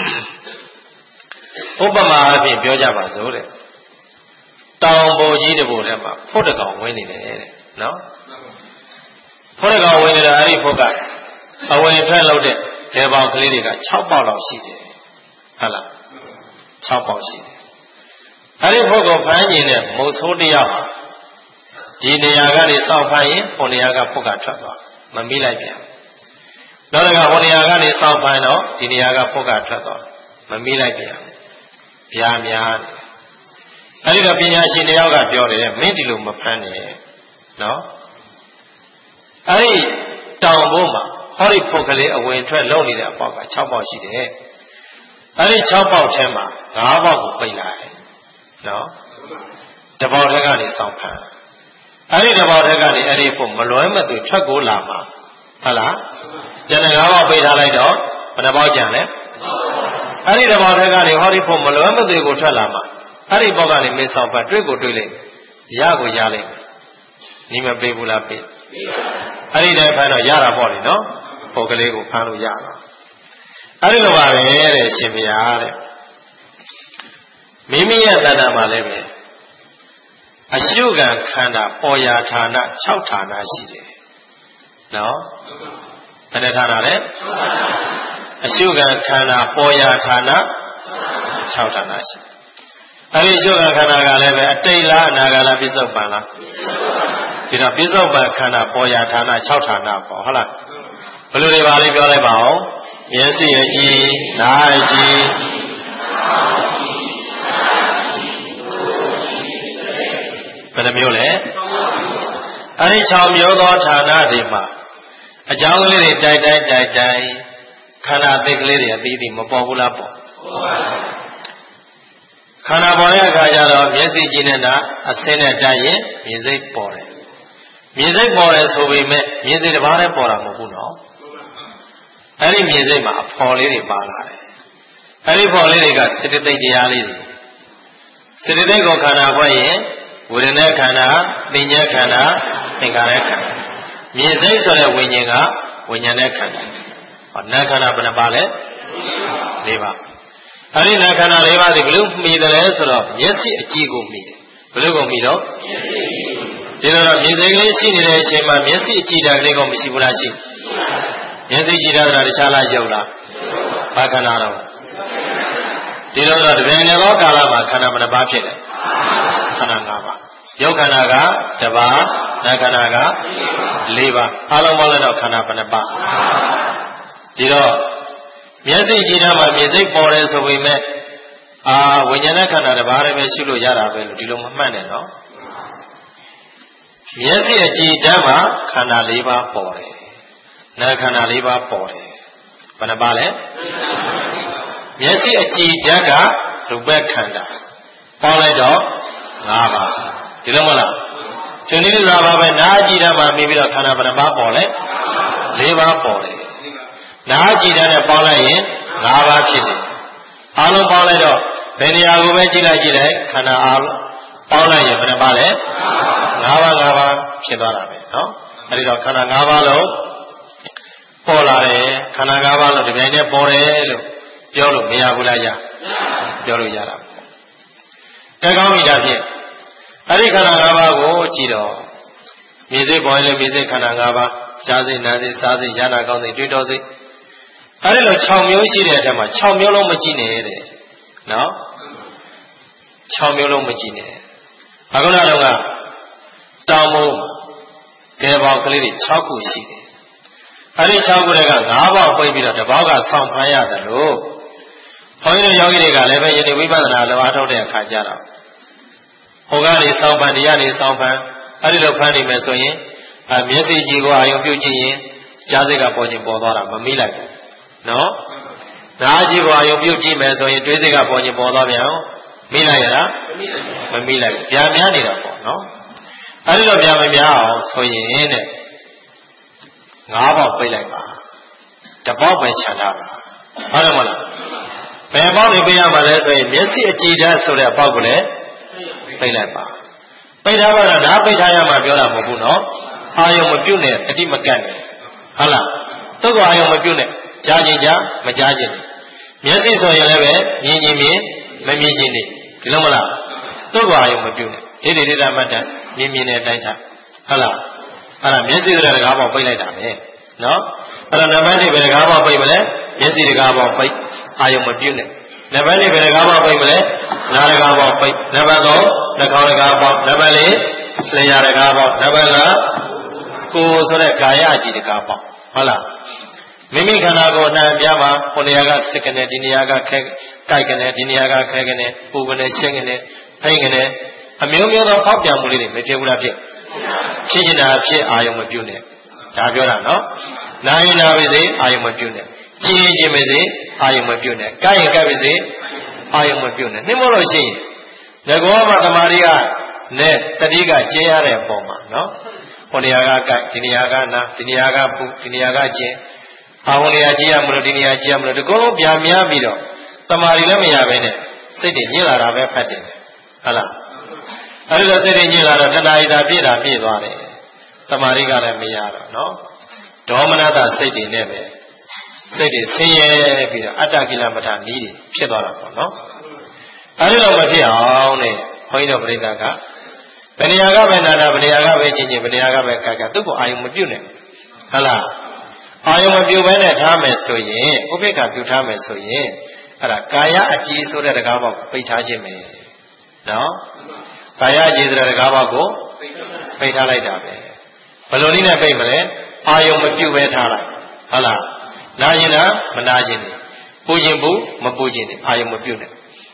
ဥပမာအဖြစ်ပြောကြပါစို့တဲ့တောင်ပေါ်ကြီးတစ်ခုထဲမှာဖုတ်တကောင်ဝင်နေတယ်တဲ့နော်ဖုတ်တကောင်ဝင်နေတာအဲ့ဒီဖုတ်ကအဝင်ထွက်လို့တဲ့လေပေါက်ကလေးတွေက6ပေါက်လောက်ရှိတယ်ဟုတ်လား6ပေါက်ရှိတယ်အဲ့ဒီဖုတ်ကိုဖမ်းကျင်တဲ့မုတ်ဆိုးတယောက်ဒီနေရာကနေစောင့်ဖမ်းရင်ဟိုနေရာကဖုတ်ကထွက်သွားမမိလိုက်ပြန်နောက်တစ်ခါဟိုနေရာကနေစောင့်ဖမ်းတော့ဒီနေရာကဖုတ်ကထွက်သွားမမိလိုက်ပြန်ဗျာများတယ်အဲဒီတော့ပညာရှင်တယောက်ကပြောတယ်မင်းဒီလိုမဖမ်းနဲ့နော်အဲဒီတောင်ဘုံမှာဟောဒီဖုတ်ကလေးအဝင်ထွက်လုံနေတဲ့အပေါက်က6ပေါက်ရှိတယ်အဲဒီ6ပေါက်ထဲမှာ9ပေါက်ကိုပိတ်လိုက်နော်တပေါက်ထဲကနေစောင့်ဖမ်းအဲဒီတပေါက်ထဲကနေအဲဒီဖုတ်မလွဲမသွေထွက်ကိုလာမှာဟုတ်လားကျန်တဲ့9ပေါက်ပိတ်ထားလိုက်တော့ဘယ်နှပေါက်ကျန်လဲအဲ့ဒီတဘောထဲကနေဟောဒီဖို့မလွယ်မသွေကိုထွက်လာမှာအဲ့ဒီဘောကနေမင်းဆောင်ပတ်တွေ့ကိုတွေ့လိုက်ရကိုရလိုက်ဒီမပေးဘူးလားပေးအဲ့ဒီတိုင်းဖမ်းတော့ရတာပေါ့လေနော်ပုံကလေးကိုဖမ်းလို့ရတော့အဲ့ဒီလိုပါပဲတဲ့ရှင်ဘုရားတဲ့မိမိရဲ့တဏ္ဍာမှာလည်းပဲအရှုခံခန္ဓာပေါ်ရာဌာန6ဌာနရှိတယ်နော်ဘယ်နှဌာနလဲအရှုခံခန္ဓာပေါ်ရာဌာန6ဌာနရှိအဲဒီအရှုခံခန္ဓာကလည်းပဲအတိတ်လားအနာဂတ်လားပြစ္ဆုတ်ပန်လားဒီတော့ပြစ္ဆုတ်ပန်ခန္ဓာပေါ်ရာဌာန6ဌာနပေါ့ဟုတ်လားဘယ်လိုတွေပါလဲပြောလိုက်ပါဦးမျက်စိအကြည့်နားအကြည့်ဘယ်နှမျိုးလဲအဲဒီ6မျိုးသောဌာနတွေမှာအကြောင်းကလေးတွေတိုက်ခန္ဓာအသိကလေးတွေအသီးသီးမပေါ်ဘူးလားပေါ့ခန္ဓာပေါ်တဲ့အခါကျတော့မျက်စိကြည့်နေတာအစင်းနဲ့တိုက်ရင်မြင်စိတ်ပေါ်တယ်မြင်စိတ်ပေါ်တယ်ဆိုပေမဲ့မြင်စိတ်တစ်ပါးနဲ့ပေါ်တာမဟုတ်ဘူးနော်အဲ့ဒီမြင်စိတ်မှာအဖော်လေးတွေပါလာတယ်အဲ့ဒီဖော်လေးတွေကစေတသိက်တရားလေးတွေစေတသိက်ကိုခန္ဓာဖွဲ့ရင်ဝေဒနာခန္ဓာပညာခန္ဓာသင်္ခါရခန္ဓာမြင်စိတ်ဆိုတဲ့ဝိညာဉ်ကဝိညာဉ်နဲ့ခန္ဓာနာခန္ဓာဘယ်နှပါလဲ၄ပါးအဲ့ဒီနာခန္ဓာ၄ပါးဒီဘလို့မှီတယ်ဆိုတော့မျက်စိအကြည့်ကိုမှီတယ်ဘလို့ကိုမှီတော့ဒီလိုတော့မြင်စိတ်ကလေးရှိနေတဲ့အချိန်မှာမျက်စိအကြည့်တာကလေးကိုမရှိဘူးလားရှိမျက်စိကြည့်တာကတခြားလားရုပ်လားဘာခန္ဓာတော့ဒီလိုတော့တပင်လည်းသောကာလမှာခန္ဓာဘယ်နှပါဖြစ်လဲခန္ဓာ၅ပါးရုပ်ခန္ဓာကတစ်ပါးနာခန္ဓာက၄ပါးအားလုံးပေါင်းလိုက်တော့ခန္ဓာဘယ်နှပါးဒီတော့မျက်စိကြည့်တာမှာမြင်စိတ်ပေါ်တယ်ဆိုပေမဲ့ဝိညာဉ်နဲ့ခန္ဓာတစ်ပါးတည်းပဲရှိလို့ရတာပဲလို့ဒီလိုမမှတ်နဲ့နော်မျက်စိအကြည်ဓာတ်မှာခန္ဓာ၄ပါးပေါ်တယ်နာခန္ဓာ၄ပါးပေါ်တယ်ဘယ်နှပါလဲမျက်စိအကြည်ဓာတ်ကရူပခန္ဓာပေါင်းလိုက်တော့၅ပါးဒီလိုမလားရှင်နိဒ္ဓဘာပဲနာအကြည်ဓာတ်မှာမြင်ပြီးတော့ခန္ဓာဘယ်နှပါပေါ်လဲ၄ပါးပေါ်တယ်နာအကြည်ဓာတ်နဲ့ပေါင်းလိုက်ရင်၅ပါးဖြစ်တယ်အားလုံးပေါင်းလိုက်တော့ဘယ်နေရာကိုပဲကြည့်လိုက်ခန္ဓာအားလုံးပေါင်းလိုက်ရင်ဘယ်နှပါလဲ၅ပါးဖြစ်သွားတာပဲနော်အဲဒီတော့ခန္ဓာ၅ပါးလုံးပေါ်လာတယ်ခန္ဓာ၅ပါးလုံးဒီပိုင်းနဲ့ပေါ်တယ်လို့ပြောလို့မရဘူးလားပြောလို့ရတာကဲကောင်းပြီဒါဖြင့်အဲဒီခန္ဓာ၅ပါးကိုကြည့်တော့မြေစိတ်ပေါ်ရင်လည်းမြေစိတ်ခန္ဓာ၅ပါးရှားစိတ်နာစိတ်စားစိတ်ရနာကောင်းစိတ်တွေးတောစိတ်အဲဒီလို6မျိုးရှိတဲ့အထက်မှာ6မျိုးလုံးမကြည့်နဲ့တဲ့နော်6မျိုးလုံးမကြည့်နဲ့အခုနကတော့တောင်မိုးကဲပေါက်ကလေးတွေ6ခုရှိတယ်အဲဒီ6ခုတွေက9ပေါက်ပိတ်ပြီးတော့တစ်ပေါက်ကဆောင်းဖမ်းရတယ်လို့ဘုန်းကြီးတို့ယောဂီတွေကလည်းပဲယနေ့ဝိပဿနာလောအားထုတ်တဲ့အခါကျတော့ဟိုကနေဆောင်းဖမ်းတရားနေဆောင်းဖမ်းအဲဒီလိုဖမ်းနေမယ်ဆိုရင်မျက်စိကြည့်ကိုအာရုံပြုကြည့်ရင်ကြားစိတ်ကပေါ်ခြင်းပေါ်သွားတာမမိလိုက်ဘူးနော်နားကြည့်ကိုအာရုံပြုကြည့်မယ်ဆိုရင်တွေးစိတ်ကပေါ်ခြင်းပေါ်သွားပြန်မိလိုက်ရလားမမိလိုက်ဘူးပြန်များနေတာပေါ့နော်အဲဒီတော့ပြန်မများအောင်ဆိုရင်တဲ့9ပေါက်ပိတ်လိုက်ပါတစ်ပေါက်ပဲခြံထားပါဟုတ်တယ်မလားဘယ်ပေါက်နေပိတ်ရမှာလဲဆိုရင်မျက်စိအကြည်ဓာတ်ဆိုတဲ့ပေါက်ကိုလည်းပိတ်လိုက်ပါပိတ်ထားပါတော့ဒါပိတ်ထားရမှာပြောတာမဟုတ်ဘူးနော်အာယုံမပြုတ်နဲ့အတိမကတ်နဲ့ဟုတ်လားသူ့ကိုအာယုံမပြုတ်နဲ့ကြားခြင်းကြားမကြားခြင်းမျက်စိဆိုရင်လည်းပဲမြင်ခြင်းမြင်မမြင်ခြင်းနေဒီလိုမလားသူ့ကိုအာယုံမပြုတ်နဲ့ဒိဋ္ဌိဒိဋ္ဌမတ္တမြင်တဲ့အတိုင်းထားဟုတ်လားအဲ့ဒါမျက်စိတကားပေါက်ပိတ်လိုက်တာပဲနော်အဲ့ဒါနံပါတ်1ဘယ်တကားပေါက်ပိတ်မလဲမျက်စိတကားပေါက်ပိတ်အာယုံမပြုတ်နဲ့နံပါတ်2ဘယ်တကားပေါက်ပိတ်မလဲနားတကားပေါက်ပိတ်နံပါတ်3နှာခေါင်းတကားပေါက်နံပါတ်4လျှာတကားပေါက်နံပါတ်5ကိုယ်ဆိုတဲ့ကာယအကြည့်တကားပေါက်ဟုတ်လားမိမိခန္ဓာကိုယ်အနှံ့ပြမှာဟိုနေရာကစစ်ကနေဒီနေရာကခဲကြိုက်ကနေဒီနေရာကခဲကနေပူကနေရှင်းကနေဖိတ်ကနေအမျိုးမျိုးသောဖောက်ပြန်မှုလေးတွေမဖြစ်ဘူးလားဖြစ်နေတာဖြစ်အာယုံမပြုတ်နဲ့ဒါပြောတာနော်နာရင်နာပါစေအာယုံမပြုတ်နဲ့ချင်းချင်းပါစေအာယုံမပြုတ်နဲ့ကြိုက်ရင်ကြိုက်ပါစေအာယုံမပြုတ်နဲ့နှိမ့်မလို့ရှိရင်ငကောမှာသမာဓိကနဲ့တတိကကျင်းရတဲ့အပေါ်မှာနော်ဟိုနေရာကကြိုက်ဒီနေရာကနာဒီနေရာကပူဒီနေရာကကျင်းအာဝန်နေရာကြည့်ရမလို့ဒီနေရာကြည့်ရမလို့ဒီကုလုံးပြန်များပြီးတော့သမာဓိလည်းမရဘဲနဲ့စိတ်တွေညစ်လာတာပဲဖတ်တယ်ဟုတ်လားအဲဒီလိုစိတ်တွေညစ်လာတော့တဏှာဤသာပြည့်တာပြည့်သွားတယ်သမာဓိကလည်းမရတော့နော်ဒေါမနတစိတ်တွေနဲ့ပဲစိတ်တွေဆင်းရဲပြီးတော့အတ္တကိလမထနီးတွေဖြစ်သွားတာပေါ့နော်အဲဒီလိုမဖြစ်အောင်တဲ့ဘုန်းကြီးတို့ပြိဿကဘယ်နေရာကပဲနာတာဘယ်နေရာကပဲချင်းချင်းဘယ်နေရာကပဲကတ်ကတ်သူ့ကိုအာယုံမပြုတ်နဲ့ဟုတ်လားအာယုံမပြုတ်ဘဲနဲ့ထားမယ်ဆိုရင်ဥပိ္ပခပြုတ်ထားမယ်ဆိုရင်အဲ့ဒါကာယအကြည်ဆိုတဲ့တကားပေါက်ပိတ်ထားခြင်းပဲနော်ကာယအကြည်ဆိုတဲ့တကားပေါက်ကိုပိတ်ထားလိုက်တာပဲဘယ်လိုနည်းနဲ့ပိတ်မလဲအာယုံမပြုတ်ပဲထားလိုက်ဟုတ်လားနာရင်နာမနာခြင်းနေပူခြင်းပူမပူခြင်းနေအာယုံမပြုတ်နဲ့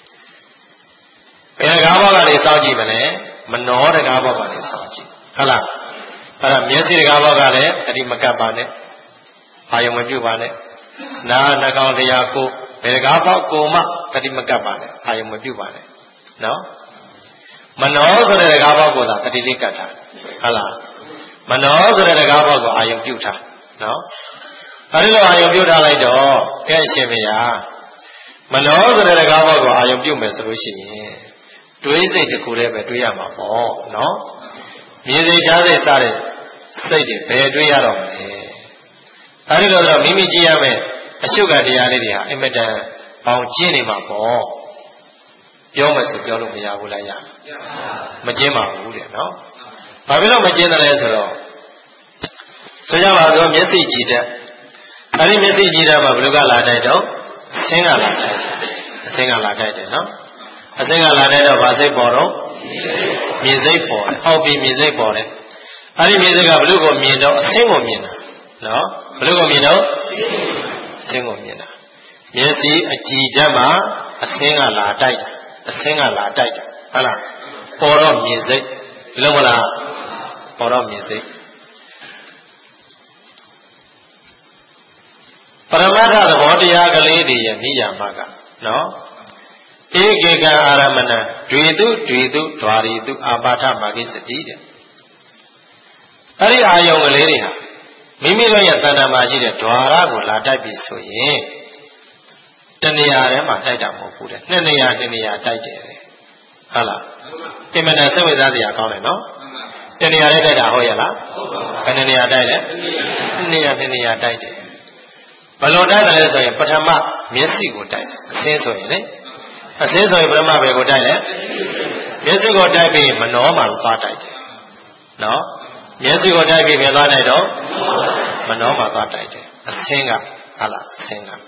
ဘယ်တကားပေါက်ကနေစောင့်ကြည့်မလဲမနောတကားပေါက်ကနေစောင့်ကြည့်ဟုတ်လားအဲ့ဒါမျက်စိတကားပေါက်ကလည်းအတိမကပ်ပါနဲ့အာယုံမပြုတ်ပါနဲ့နာနှာခေါင်းတရားကိုဘယ်တကားပေါက်ကိုမှတတိမကပ်ပါနဲ့အာယုံမပြုတ်ပါနဲ့နော်မနောဆိုတဲ့တကားပေါက်ကိုသာတတိလေးကပ်ထားဟုတ်လားမနောဆိုတဲ့တကားပေါက်ကိုအာယုံပြုတ်ထားနော်အဲဒီလိုအာယုံပြုတ်ထားလိုက်တော့ကဲအရှင်မယားမနောဆိုတဲ့တကားပေါက်ကိုအာယုံပြုတ်မယ်ဆိုလို့ရှိရင်တွေးစိတ်တစ်ခုတည်းပဲတွေးရမှာပေါ့နော်မြင်စိတ်ကြားစိတ်စတဲ့စိတ်တွေဘယ်တွေးရတော့မလဲအဲဒီလိုတော့မိမိကြည့်ရမယ်အရှုကတရားလေးတွေဟာအင်မတန်ပေါင်ကျင်းနေမှာပေါ့ပြောမယ်ဆိုပြောလို့မရဘူးလားရမကျင်းပါဘူးတဲ့နော်ဘာဖြစ်လို့မကျင်းတယ်လဲဆိုတော့ဆိုကြပါစို့မျက်စိကြည့်တဲ့အဲဒီမျက်စိကြည့်တဲ့မှာဘယ်လိုကလာတိုက်တော့အဆင်းကလာတိုက်တယ်အဆင်းကလာတိုက်တယ်နော်အဆင်းကလာတိုက်တော့ဗာစိတ်ပေါ်တော့မြင်စိတ်ပေါ်တယ်အောက်ပြီးမြင်စိတ်ပေါ်တယ်အဲဒီမြင်စိတ်ကဘယ်လိုကိုမြင်တော့အဆင်းကိုမြင်တာနော်ဘယ်လိုကိုမြင်တော့အဆင်းကိုမြင်တာမျက်စိအကြည်ဓာတ်မှာအဆင်းကလာတိုက်တာအဆင်းကလာတိုက်တာဟုတ်လားပေါ်တော့မြင်စိတ်လုံးမလားပေါ်တော့မြင်စိတ်ပရမတ္ထသဘောတရားကလေးတွေရဲ့နိယာမကနော်ဧကေကအာရမဏတွေတုဓွာရီတုအာပါထမာဂိစတိတဲ့အဲ့ဒီအာယုံကလေးတွေဟာမိမိတို့ရဲ့တဏ္ဍာမှာရှိတဲ့ဓွာရကိုလာတိုက်ပြီဆိုရင်တဏှာထဲမှာတိုက်တာမဟုတ်ဘူးတဲ့နှစ်နေရာတိုက်တယ်ဟုတ်လားအင်မတန်စိတ်ဝင်စားစရာကောင်းတယ်နော်တဏှာထဲတိုက်တာဟုတ်ရဲ့လားဘယ်နေရာတိုက်လဲနှစ်နေရာတိုက်တယ်ဘယ်လိုတိုက်တယ်လဲဆိုရင်ပထမမျက်စိကိုတိုက်တယ်အစင်းဆိုရင်လေအစင်းဆိုရင်ပထမဘယ်ကိုတိုက်လဲမျက်စိကိုတိုက်ပြီးမနှောမှသွားတိုက်တယ်နော်မျက်စိကိုတိုက်ပြီးပြန်သွားတိုက်တော့မနှောမှသွားတိုက်တယ်အစင်းကဟာလားအစင်းက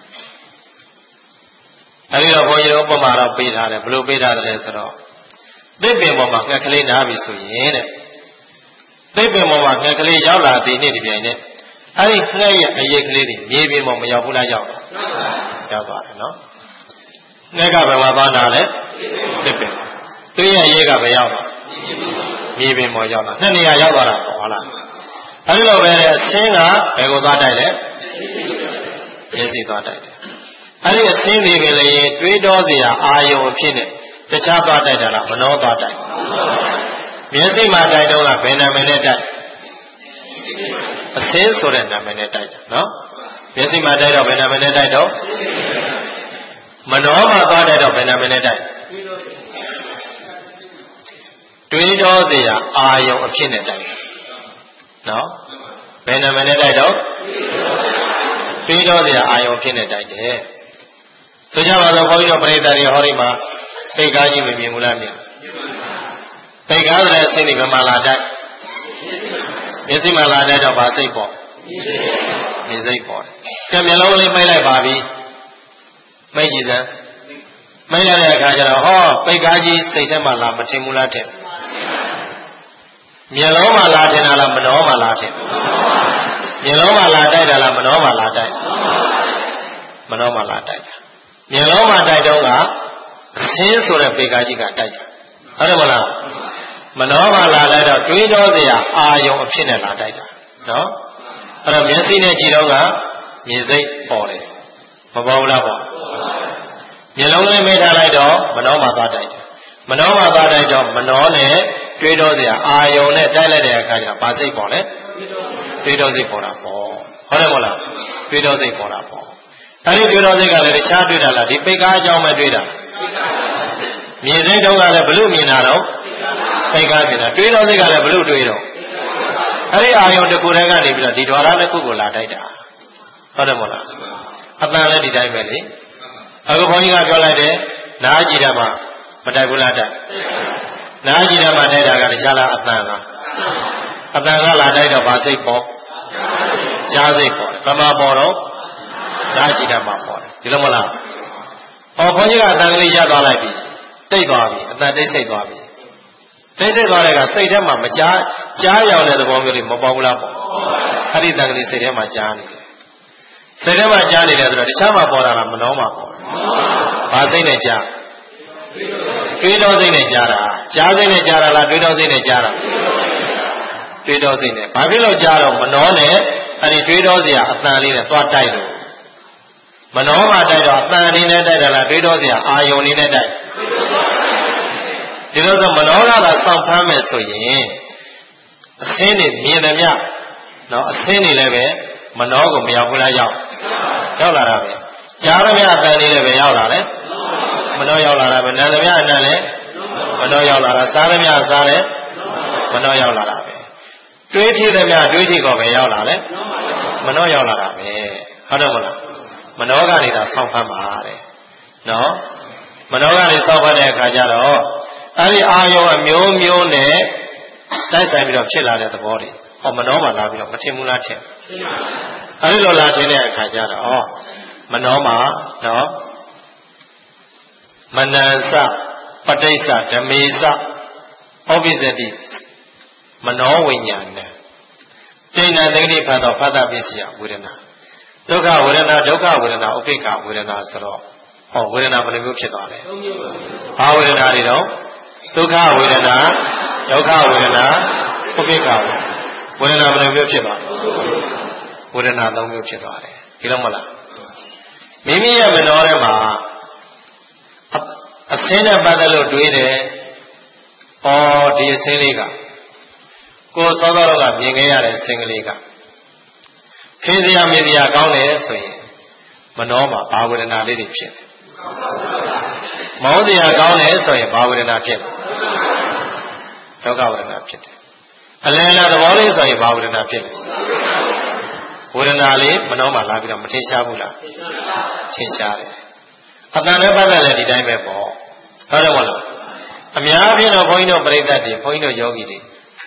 အဲဒီတော့ဘုန်းကြီးတို့ဥပမာတော့ပေးထားတယ်ဘယ်လိုပေးထားတယ်လဲဆိုတော့သစ်ပင်ပေါ်မှာငှက်ကလေးနားပြီဆိုရင်တဲ့သစ်ပင်ပေါ်မှာငှက်ကလေးရောက်လာသည်နေ့ဒီပြိုင်နဲ့အဲဒီငှက်ရဲ့အရေးကလေးတွေမြေပြင်ပေါ်မရောက်ဘူးလားရောက်သွားတယ်နော်ငှက်ကဘယ်မှာသွားတာလဲသစ်ပင်သူရဲ့အရေးကဘယ်ရောက်သွားမြေပြင်ပေါ်ရောက်လာနှစ်နေရာရောက်သွားတာပေါ့ဟုတ်လားအဲဒီလိုပဲအဆင်းကဘယ်ကိုသွားတိုက်လဲမျက်စိသွားတိုက်တယ်အဲ့ဒီအစင်းတွေပဲလေတွေးတောစရာအာယုံအဖြစ်နဲ့တခြားသွားတိုက်တာလားမနှောသွားတိုက်မျက်စိမှာတိုက်တော့ကဘယ်နာမည်နဲ့တိုက်အစင်းဆိုတဲ့နာမည်နဲ့တိုက်တာနော်မျက်စိမှာတိုက်တော့ဘယ်နာမည်နဲ့တိုက်တော့မနှောမှာသွားတိုက်တော့ဘယ်နာမည်နဲ့တိုက်တွေးတောစရာအာယုံအဖြစ်နဲ့တိုက်နော်ဘယ်နာမည်နဲ့တိုက်တော့တွေးတောစရာအာယုံအဖြစ်နဲ့တိုက်တယ်ဆိုကြပါစို့ဘုန်းကြီးတို့ပရိသတ်တွေဟောဒီမှာပိတ်ကားကြီးမမြင်ဘူးလားမြင်ပိတ်ကားတဲ့အစင်းဒီကမှလာတိုက်မျက်စိမှလာတိုက်တော့ဗာစိတ်ပေါ့မြင်စိတ်ပေါ့ကဲမျက်လုံးလေးပိတ်လိုက်ပါပြီမိတ်ကြည့်စမ်းမိတ်ရတဲ့အခါကျတော့ဟောပိတ်ကားကြီးစိတ်ထဲမှာလာမထင်ဘူးလားထင်မျက်လုံးမှလာထင်တာလားမနှောမှလာထင်မျက်လုံးမှလာတိုက်တာလားမနှောမှလာတိုက်မနှောမှလာတိုက်တာမျက်လုံးမှာတိုက်တော့ကအစင်းဆိုတဲ့ပေကားကြီးကတိုက်တာဟုတ်တယ်မလားမနှောမှာလာတိုက်တော့တွေးကြောစရာအာယုံအဖြစ်နဲ့လာတိုက်တာနော်အဲ့တော့မျက်စိနဲ့ကြည့်တော့ကမြင်စိတ်ပေါ်တယ်မပေါ်ဘူးလားပေါ့မျက်လုံးလေးမိထားလိုက်တော့မနှောမှာသွားတိုက်တယ်မနှောမှာသွားတိုက်တော့မနှောနဲ့တွေးကြောစရာအာယုံနဲ့တိုက်လိုက်တဲ့အခါကျတော့ဘာစိတ်ပေါ်လဲတွေးကြောစိတ်ပေါ်တာပေါ့ဟုတ်တယ်မလားတွေးကြောစိတ်ပေါ်တာပေါ့အဲ့ဒီတွေ့တော်စိတ်ကလည်းတခြားတွေ့တာလားဒီပိတ်ကားအကြောင်းပဲတွေ့တာမြင်စိတ်တော့ကလည်းဘလို့မြင်တာတော့ပိတ်ကားမြင်တာတွေ့တော်စိတ်ကလည်းဘလို့တွေ့တော့အဲ့ဒီအာယုံတစ်ခုတည်းကနေပြီးတော့ဒီဓဝါရတစ်ခုကိုလာတိုက်တာဟုတ်တယ်မဟုတ်လားအတန်လည်းဒီတိုင်းပဲလေအခုဘုန်းကြီးကပြောလိုက်တယ်နားကြည့်တာမှမတိုက်ဘူးလားတိုက်နားကြည့်တာမှတိုက်တာကတခြားလားအတန်လားအတန်ကလာတိုက်တော့ဗာစိတ်ပေါ်ကြားစိတ်ပေါ်ဗမာပေါ်တော့နားကြည့်တာမှပေါ်တယ်ဒီလိုမလားဟောဘုန်းကြီးကအတန်ကလေးရသွားလိုက်ပြီတိတ်သွားပြီအတန်တိတ်ဆိတ်သွားပြီတိတ်ဆိတ်သွားတဲ့ကစိတ်ထဲမှာမကြားရောက်တဲ့သဘောမျိုးလေးမပေါ်ဘူးလားပေါ့အဲ့ဒီတန်ကလေးစိတ်ထဲမှာကြားနေတယ်စိတ်ထဲမှာကြားနေတယ်ဆိုတော့တခြားမှာပေါ်တာလားမနှောမှာပေါ်တယ်ဘာစိတ်နဲ့ကြားတွေးတောစိတ်နဲ့ကြားတာကြားစိတ်နဲ့ကြားတာလားတွေးတောစိတ်နဲ့ကြားတာတွေးတောစိတ်နဲ့ဘာဖြစ်လို့ကြားတော့မနှောနဲ့အဲ့ဒီတွေးတောစရာအတန်လေးနဲ့သွားတိုက်လို့မနှောမှာတိုက်တော့အတန်လေးနဲ့တိုက်တယ်လားတွေးတောစရာအာယုံလေးနဲ့တိုက်ဒီလိုဆိုမနှောကသာစောင့်ဖမ်းမယ်ဆိုရင်အစင်းတွေမြင်တယ်မြနော်အစင်းတွေလည်းပဲမနှောကိုမရောက်ဘူးလားရောက်လာတာပဲကြားသမျှအတန်လေးလည်းပဲရောက်လာတယ်မနှောရောက်လာတာပဲနာသမျှအနံလည်းမနှောရောက်လာတာစားသမျှစားတယ်မနှောရောက်လာတာပဲတွေးကြည့်သမျှတွေးကြည့်ကောပဲရောက်လာတယ်မနှောရောက်လာတာပဲဟုတ်တယ်မလားမနှောကနေသာဆောက်ဖမ်းပါတဲ့နော်မနှောကနေဆောက်ဖမ်းတဲ့အခါကျတော့အဲဒီအာယုံအမျိုးမျိုးနဲ့တိုက်ဆိုင်ပြီးတော့ဖြစ်လာတဲ့သဘောတွေဟောမနှောမှလာပြီးတော့မထင်ဘူးလားထင်အဲဒီလိုလာထင်တဲ့အခါကျတော့မနှောမှနော်မနန္စပဋိစ္စဓမေစဩပိစတိမနောဝိညာဏဒိဋ္ဌိသိတိဖတ်တော့ဖတ်တာပစ္စယဝေဒနာဒုက္ခဝေဒနာဥပိ္ပခဝေဒနာဆိုတော့ဟောဝေဒနာဘယ်လိုမျိုးဖြစ်သွားလဲဘာဝေဒနာတွေတော့ဒုက္ခဝေဒနာဒုက္ခဝေဒနာဥပိ္ပခဝေဒနာဝေဒနာဘယ်လိုမျိုးဖြစ်သွားဝေဒနာ၃မျိုးဖြစ်သွားတယ်ဒီလိုမလားမိမိရဲ့မနောထဲမှာအစင်းနဲ့ပတ်သက်လို့တွေးတယ်ဒီအစင်းလေးကကိုယ်စောစောတော့ကမြင်ခဲ့ရတဲ့အစင်းကလေးကခေစရာမြင်စရာကောင်းတယ်ဆိုရင်မနောမှာဘာဝေဒနာလေးတွေဖြစ်တယ်မောင်းစရာကောင်းတယ်ဆိုရင်ဘာဝေဒနာဖြစ်လဲဒုက္ခဝေဒနာဖြစ်တယ်အလယ်လာသဘောလေးဆိုရင်ဘာဝေဒနာဖြစ်လဲဝေဒနာလေးမနောမှာလာပြီးတော့မထင်ရှားဘူးလားထင်ရှားတယ်အတန်နဲ့ပတ်သက်တဲ့ဒီတိုင်းပဲပေါ့ဟုတ်တယ်မလားအများအားဖြင့်တော့ဘုန်းကြီးတို့ပြိဿတ်တွေဘုန်းကြီးတို့ယောဂီတွေ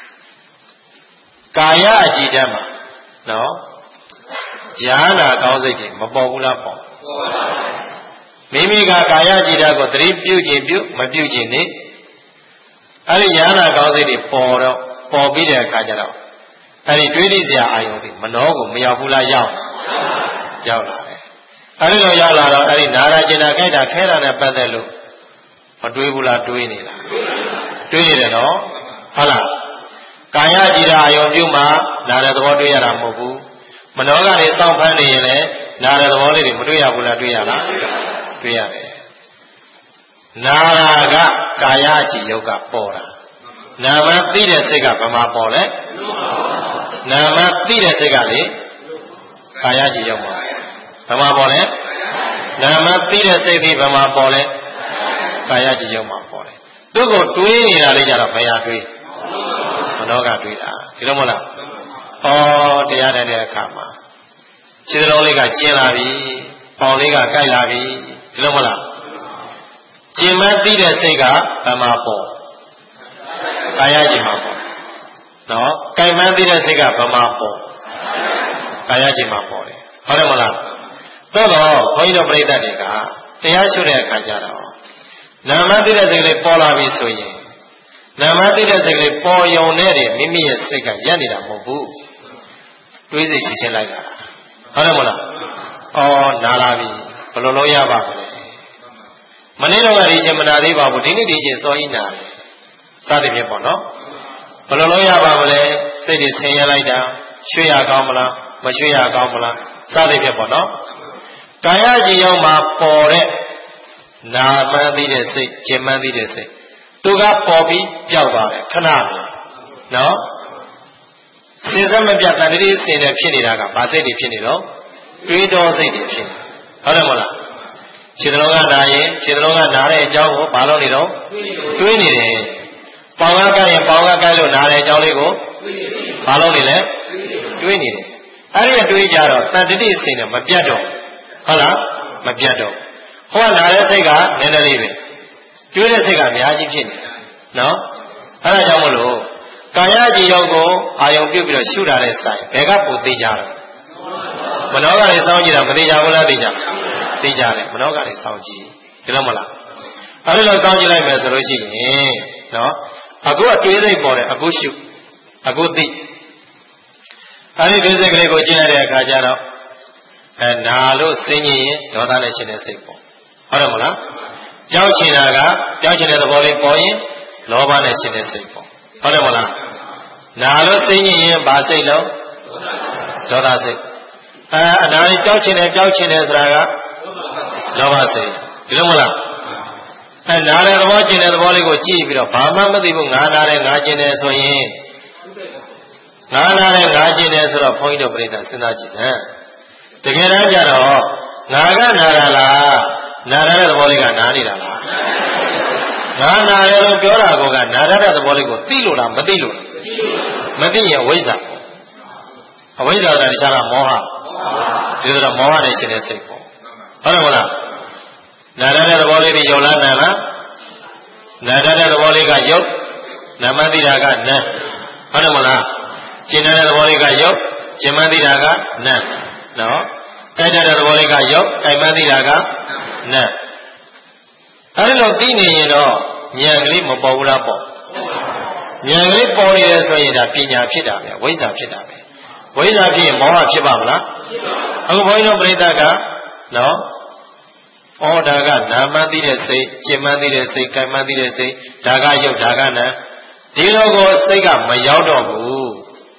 ကာယအကြည်ဓာတ်မှာနော်ဉာဏ်နာကောင်းစိတ်တွေမပေါ်ဘူးလားပေါ်မိမိကကာယကြည်ဓာတ်ကိုသတိပြုခြင်းပြုမပြုခြင်းနေအဲ့ဒီဉာဏ်နာကောင်းစိတ်တွေပေါ်ပြီးတဲ့အခါကျတော့အဲ့ဒီတွေးတိစရာအာယုံတွေမနှောကိုမရောက်ဘူးလားရောက်လာတယ်အဲ့ဒီလိုရောက်လာတော့အဲ့ဒီနာရကျင်တာခိုက်တာခဲတာနဲ့ပတ်သက်လို့မတွေးဘူးလားတွေးနေလားတွေးနေတယ်နော်ဟုတ်လားကာယကြည်ဓာတ်အာယုံပြုမှနာတဲ့သဘောတွေးရတာမဟုတ်ဘူးမနှောကနေစောင့်ဖမ်းနေရင်လည်းနာတဲ့သဘောလေးတွေမတွေးရဘူးလားတွေးရလားတွေးရတယ်နာကကာယကြည်ယုတ်ကပေါ်တာနာမသိတဲ့စိတ်ကဘာမှပေါ်လဲနာမသိတဲ့စိတ်ကလေကာယကြည်ယုတ်မှာဘာမှပေါ်လဲနာမသိတဲ့စိတ်ဒီဘာမှပေါ်လဲကာယကြည်ယုတ်မှာပေါ်တယ်သူ့ကိုတွေးနေတာလေးကြတော့ဘယ်ဟာတွေးမနောကတွေးတာဒီလိုမဟုတ်လားတရားတဲ့အခါမှာခြေလုံးလေးကကျင်းလာပြီပေါင်လေးကကိုက်လာပြီဒီလိုမဟုတ်လားကျင်မသိတဲ့စိတ်ကဘာမှပေါ်ကာယကြည်မှာပေါ်နော်ကိုက်မသိတဲ့စိတ်ကဘာမှပေါ်ကာယကြည်မှာပေါ်တယ်ဟုတ်တယ်မလားတော့ဘုန်းကြီးတို့ပြိဿတ်တွေကတရားရှုတဲ့အခါကျတော့နာမသိတဲ့စိတ်လေးပေါ်လာပြီဆိုရင်နာမသိတဲ့စိတ်လေးပေါ်ယုံနဲ့တည်းမိမိရဲ့စိတ်ကရပ်နေတာမဟုတ်ဘူးတွေးစိတ်ချချင်းလိုက်တာဟုတ်တယ်မလားနာလာပြီဘယ်လိုလုပ်ရပါမလဲမနေ့တော့ကဒီချင်းမနာသေးပါဘူးဒီနေ့ဒီချင်းစောကြီးနာတယ်စသဖြင့်ပေါ့နော်ဘယ်လိုလုပ်ရပါမလဲစိတ်တွေဆင်းရဲလိုက်တာရွှေ့ရကောင်းမလားမရွှေ့ရကောင်းမလားစသဖြင့်ပေါ့နော်ကာယကြည်ရောက်မှာပေါ်တဲ့နာမှန်းသိတဲ့စိတ်ကျင်မှန်းသိတဲ့စိတ်သူကပေါ်ပြီးပျောက်သွားတယ်ခဏပဲနော်စဉ်စမပြတ်တန်တိစင်တယ်ဖြစ်နေတာကဘာစိတ်တွေဖြစ်နေတော့တွေးတော်စိတ်တွေဖြစ်နေဟုတ်တယ်မလားခြေတော်ကနာရင်ခြေတော်ကနာတဲ့အကြောင်းကိုဘာလို့နေတော့တွေးနေတယ်ပေါင်ကကရင်ပေါင်ကကိုက်လို့နာတဲ့အကြောင်းလေးကိုဘာလို့နေလဲတွေးနေတယ်အဲ့ဒီတွေးကြတော့တန်တိစင်တယ်မပြတ်တော့ဟုတ်လားမပြတ်တော့ဟောနာတဲ့စိတ်ကနည်းနည်းလေးပဲတွေးတဲ့စိတ်ကအများကြီးဖြစ်နေတာနော်အဲ့ဒါကြောင့်မလို့ကာယကြည်ရောက်ကိုအာယုံပြုတ်ပြီးတော့ရှုတာတဲ့ဆိုင်ဘယ်ကပိုသိကြတော့မနောကလည်းစောင့်ကြည့်တာမသိကြဘူးလားသိကြသိကြတယ်မနောကလည်းစောင့်ကြည့်ဒီလိုမလားအဲ့ဒီလိုစောင့်ကြည့်လိုက်မယ်ဆိုလို့ရှိရင်နော်အခုအတွေးစိတ်ပေါ်တယ်အခုရှုအခုသိအဲ့ဒီတွေးစိတ်ကလေးကိုကျင့်ရတဲ့အခါကျတော့နာလို့စဉ်းကျင်ရင်ဒေါသနဲ့ရှင်တဲ့စိတ်ပေါ့ဟုတ်တယ်မလားကြောက်ချင်တာကကြောက်ချင်တဲ့သဘောလေးပေါ်ရင်လောဘနဲ့ရှင်တဲ့စိတ်ပေါ့ဟုတ်တယ်မလားနာလို့စဉ်းကျင်ရင်ဘာစိတ်လုံးဒေါသစိတ်အနာလေးကြောက်ချင်တယ်ဆိုတာကလောဘစိတ်ဒီလိုမလားနာတဲ့သဘောကျင်တဲ့သဘောလေးကိုကြည့်ပြီးတော့ဘာမှမသိဘူးငါနာတယ်ငါကျင်တယ်ဆိုရင်ငါနာတယ်ငါကျင်တယ်ဆိုတော့ဘုန်းကြီးတို့ပြိဿစဉ်းစားကြည့်တယ်တကယ်တမ်းကျတော့ငါကနာတာလားနာရတဲ့သဘောလေးကနာနေတာလားငါနာတယ်လို့ပြောတာကနာရတဲ့သဘောလေးကိုသိလို့လားမသိလို့မသိရင်အဝိဇ္ဇာအဝိဇ္ဇာဆိုတာတခြားကမောဟဒီလိုတော့မောဟနဲ့ရှင်တဲ့စိတ်ပေါ့ဟုတ်တယ်မလားနာရတဲ့သဘောလေးတွေယုတ်လားနာလားနာရတဲ့သဘောလေးကယုတ်နာမသိတာကနံဟုတ်တယ်မလားကျင်တဲ့သဘောလေးကယုတ်ကျင်မသိတာကနံနော်ကြိုက်တဲ့သဘောလေးကယုတ်ကြိုက်မှသိတာကနတ်အဲဒီလိုသိနေရင်တော့ဉာဏ်ကလေးမပေါ်ဘူးလားပေါ့ဉာဏ်ကလေးပေါ်နေတယ်ဆိုရင်ဒါပညာဖြစ်တာပဲဝိဇ္ဇာဖြစ်တာပဲဝိဇ္ဇာဖြစ်ရင်မောဟဖြစ်ပါမလားအခုဘုန်းကြီးတို့ပြိဿကနော်ဒါကနာမှန်းသိတဲ့စိတ်ကျင်မှန်းသိတဲ့စိတ်ကြိုက်မှန်းသိတဲ့စိတ်ဒါကယုတ်ဒါကနတ်ဒီလိုကိုစိတ်ကမရောက်တော့ဘူးဘ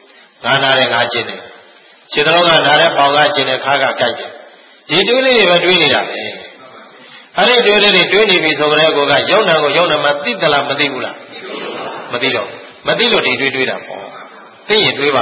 ငါနာတယ်ငါကျင်တယ်ခြေတော်ကနာတယ်ပေါင်ကကျင်တယ်ခါကကြိုက်တယ်ဒီတွေးလေးတွေပဲတွေးနေတာပဲအဲ့ဒီတွေးလေးတွေတွေးနေပြီဆိုကြတဲ့ကိုကရုပ်နာကိုရုပ်နာမှသိသလားမသိဘူးလားမသိတော့မသိလို့ဒီတွေးတာပေါ့သိရင်တွေးပါ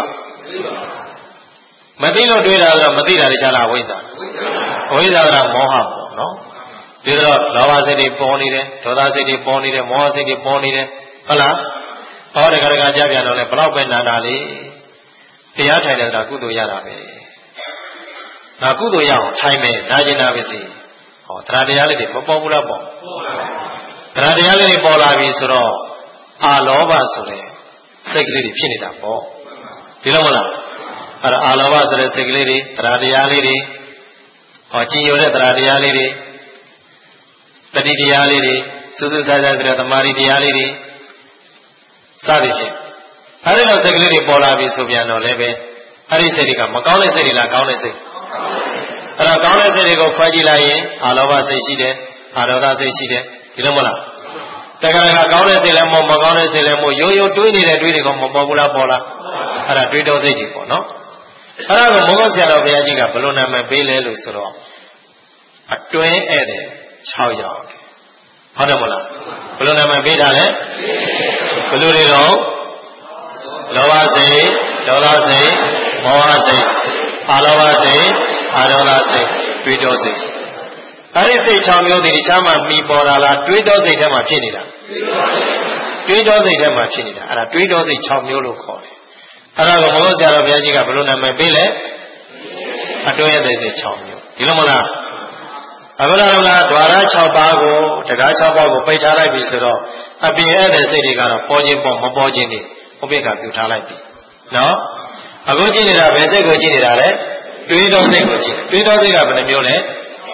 မသိလို့တွေးတာဆိုတော့မသိတာတခြားလားဝိဇ္ဇာဝိဇ္ဇာကမောဟပေါ့နော်ဒီတော့လောဘစိတ်တွေပေါ်နေတယ်ဒေါသစိတ်တွေပေါ်နေတယ်မောဟစိတ်တွေပေါ်နေတယ်ဟုတ်လားဟောတခါတခါကြားပြန်တော့လေဘလောက်ပဲနာတာလေတရားထိုင်တယ်ဆိုတာကုသိုလ်ရတာပဲငါကုသိုလ်ရအောင်ထိုင်မယ်နာကျင်တာပဲစီဟောတရားတရားလေးတွေမပေါ်ဘူးလားပေါ့တရားတရားလေးတွေပေါ်လာပြီဆိုတော့အာလောဘဆိုတဲ့စိတ်ကလေးတွေဖြစ်နေတာပေါ့ဒီလိုမလားအဲ့ဒါအာလောဘဆိုတဲ့စိတ်ကလေးတွေတရားတရားလေးတွေဟောကြည်ညိုတဲ့တရားတရားလေးတွေတတိတရားလေးတွေစူးစူးဆားဆားဆိုတဲ့သမာဓိတရားလေးတွေစသည်ဖြင့်အဲ့ဒီလိုစိတ်ကလေးတွေပေါ်လာပြီဆိုပြန်တော့လည်းပဲအဲ့ဒီစိတ်တွေကမကောင်းတဲ့စိတ်တွေလားကောင်းတဲ့စိတ်အဲ့တော့ကောင်းတဲ့စိတ်တွေကိုခွဲကြည့်လိုက်ရင်အာလောဘစိတ်ရှိတယ်အာဒေါသစိတ်ရှိတယ်ဒီလိုမလားတခါတခါကောင်းတဲ့စိတ်လည်းမကောင်းတဲ့စိတ်လည်းရိုးရိုးတွေးနေတဲ့တွေးတွေကမပေါ်ဘူးလားပေါ်လားအဲ့ဒါတွေးတောစိတ်ကြီးပေါ့နော်အဲ့ဒါကိုမောဂဆရာတော်ဘုရားကြီးကဘယ်လိုနာမည်ပေးလဲလို့ဆိုတော့အတွင်းဧည့်သည်6ယောက်ဟုတ်တယ်မလားဘယ်လိုနာမည်ပေးတာလဲဘယ်လိုတွေတော့လောဘစိတ်ဒေါသစိတ်မောဟစိတ်အာလောဘစိတ်အာဒေါသစိတ်တွေးတောစိတ်အဲ့ဒီစိတ်6မျိုးတွေဒီချမ်းမှာမှီပေါ်လာလားတွေးတောစိတ်ထဲမှာဖြစ်နေတာတွေးတောစိတ်ထဲမှာဖြစ်နေတာအဲ့ဒါတွေးတောစိတ်6မျိုးလို့ခေါ်တယ်အဲ့ဒါကိုမောဆရာတော်ဘုရားကြီးကဘယ်လိုနာမည်ပေးလဲအတွင်းရတဲ့စိတ်6မျိုးဒီလိုမလားအခုတော့ဓဝါရ6ပါးကိုတရား6ပါးကိုပိတ်ထားလိုက်ပြီဆိုတော့အပြင်ရတဲ့စိတ်တွေကတော့ပေါ်ခြင်းပေါ်မပေါ်ခြင်းတွေဥပိ္ပခာပြုထားလိုက်ပြီနော်အခုကြည့်နေတာဘယ်စိတ်ကိုကြည့်နေတာလဲတွေးတောစိတ်ကိုကြည့်တွေးတောစိတ်ကဘယ်နှမျိုးလဲ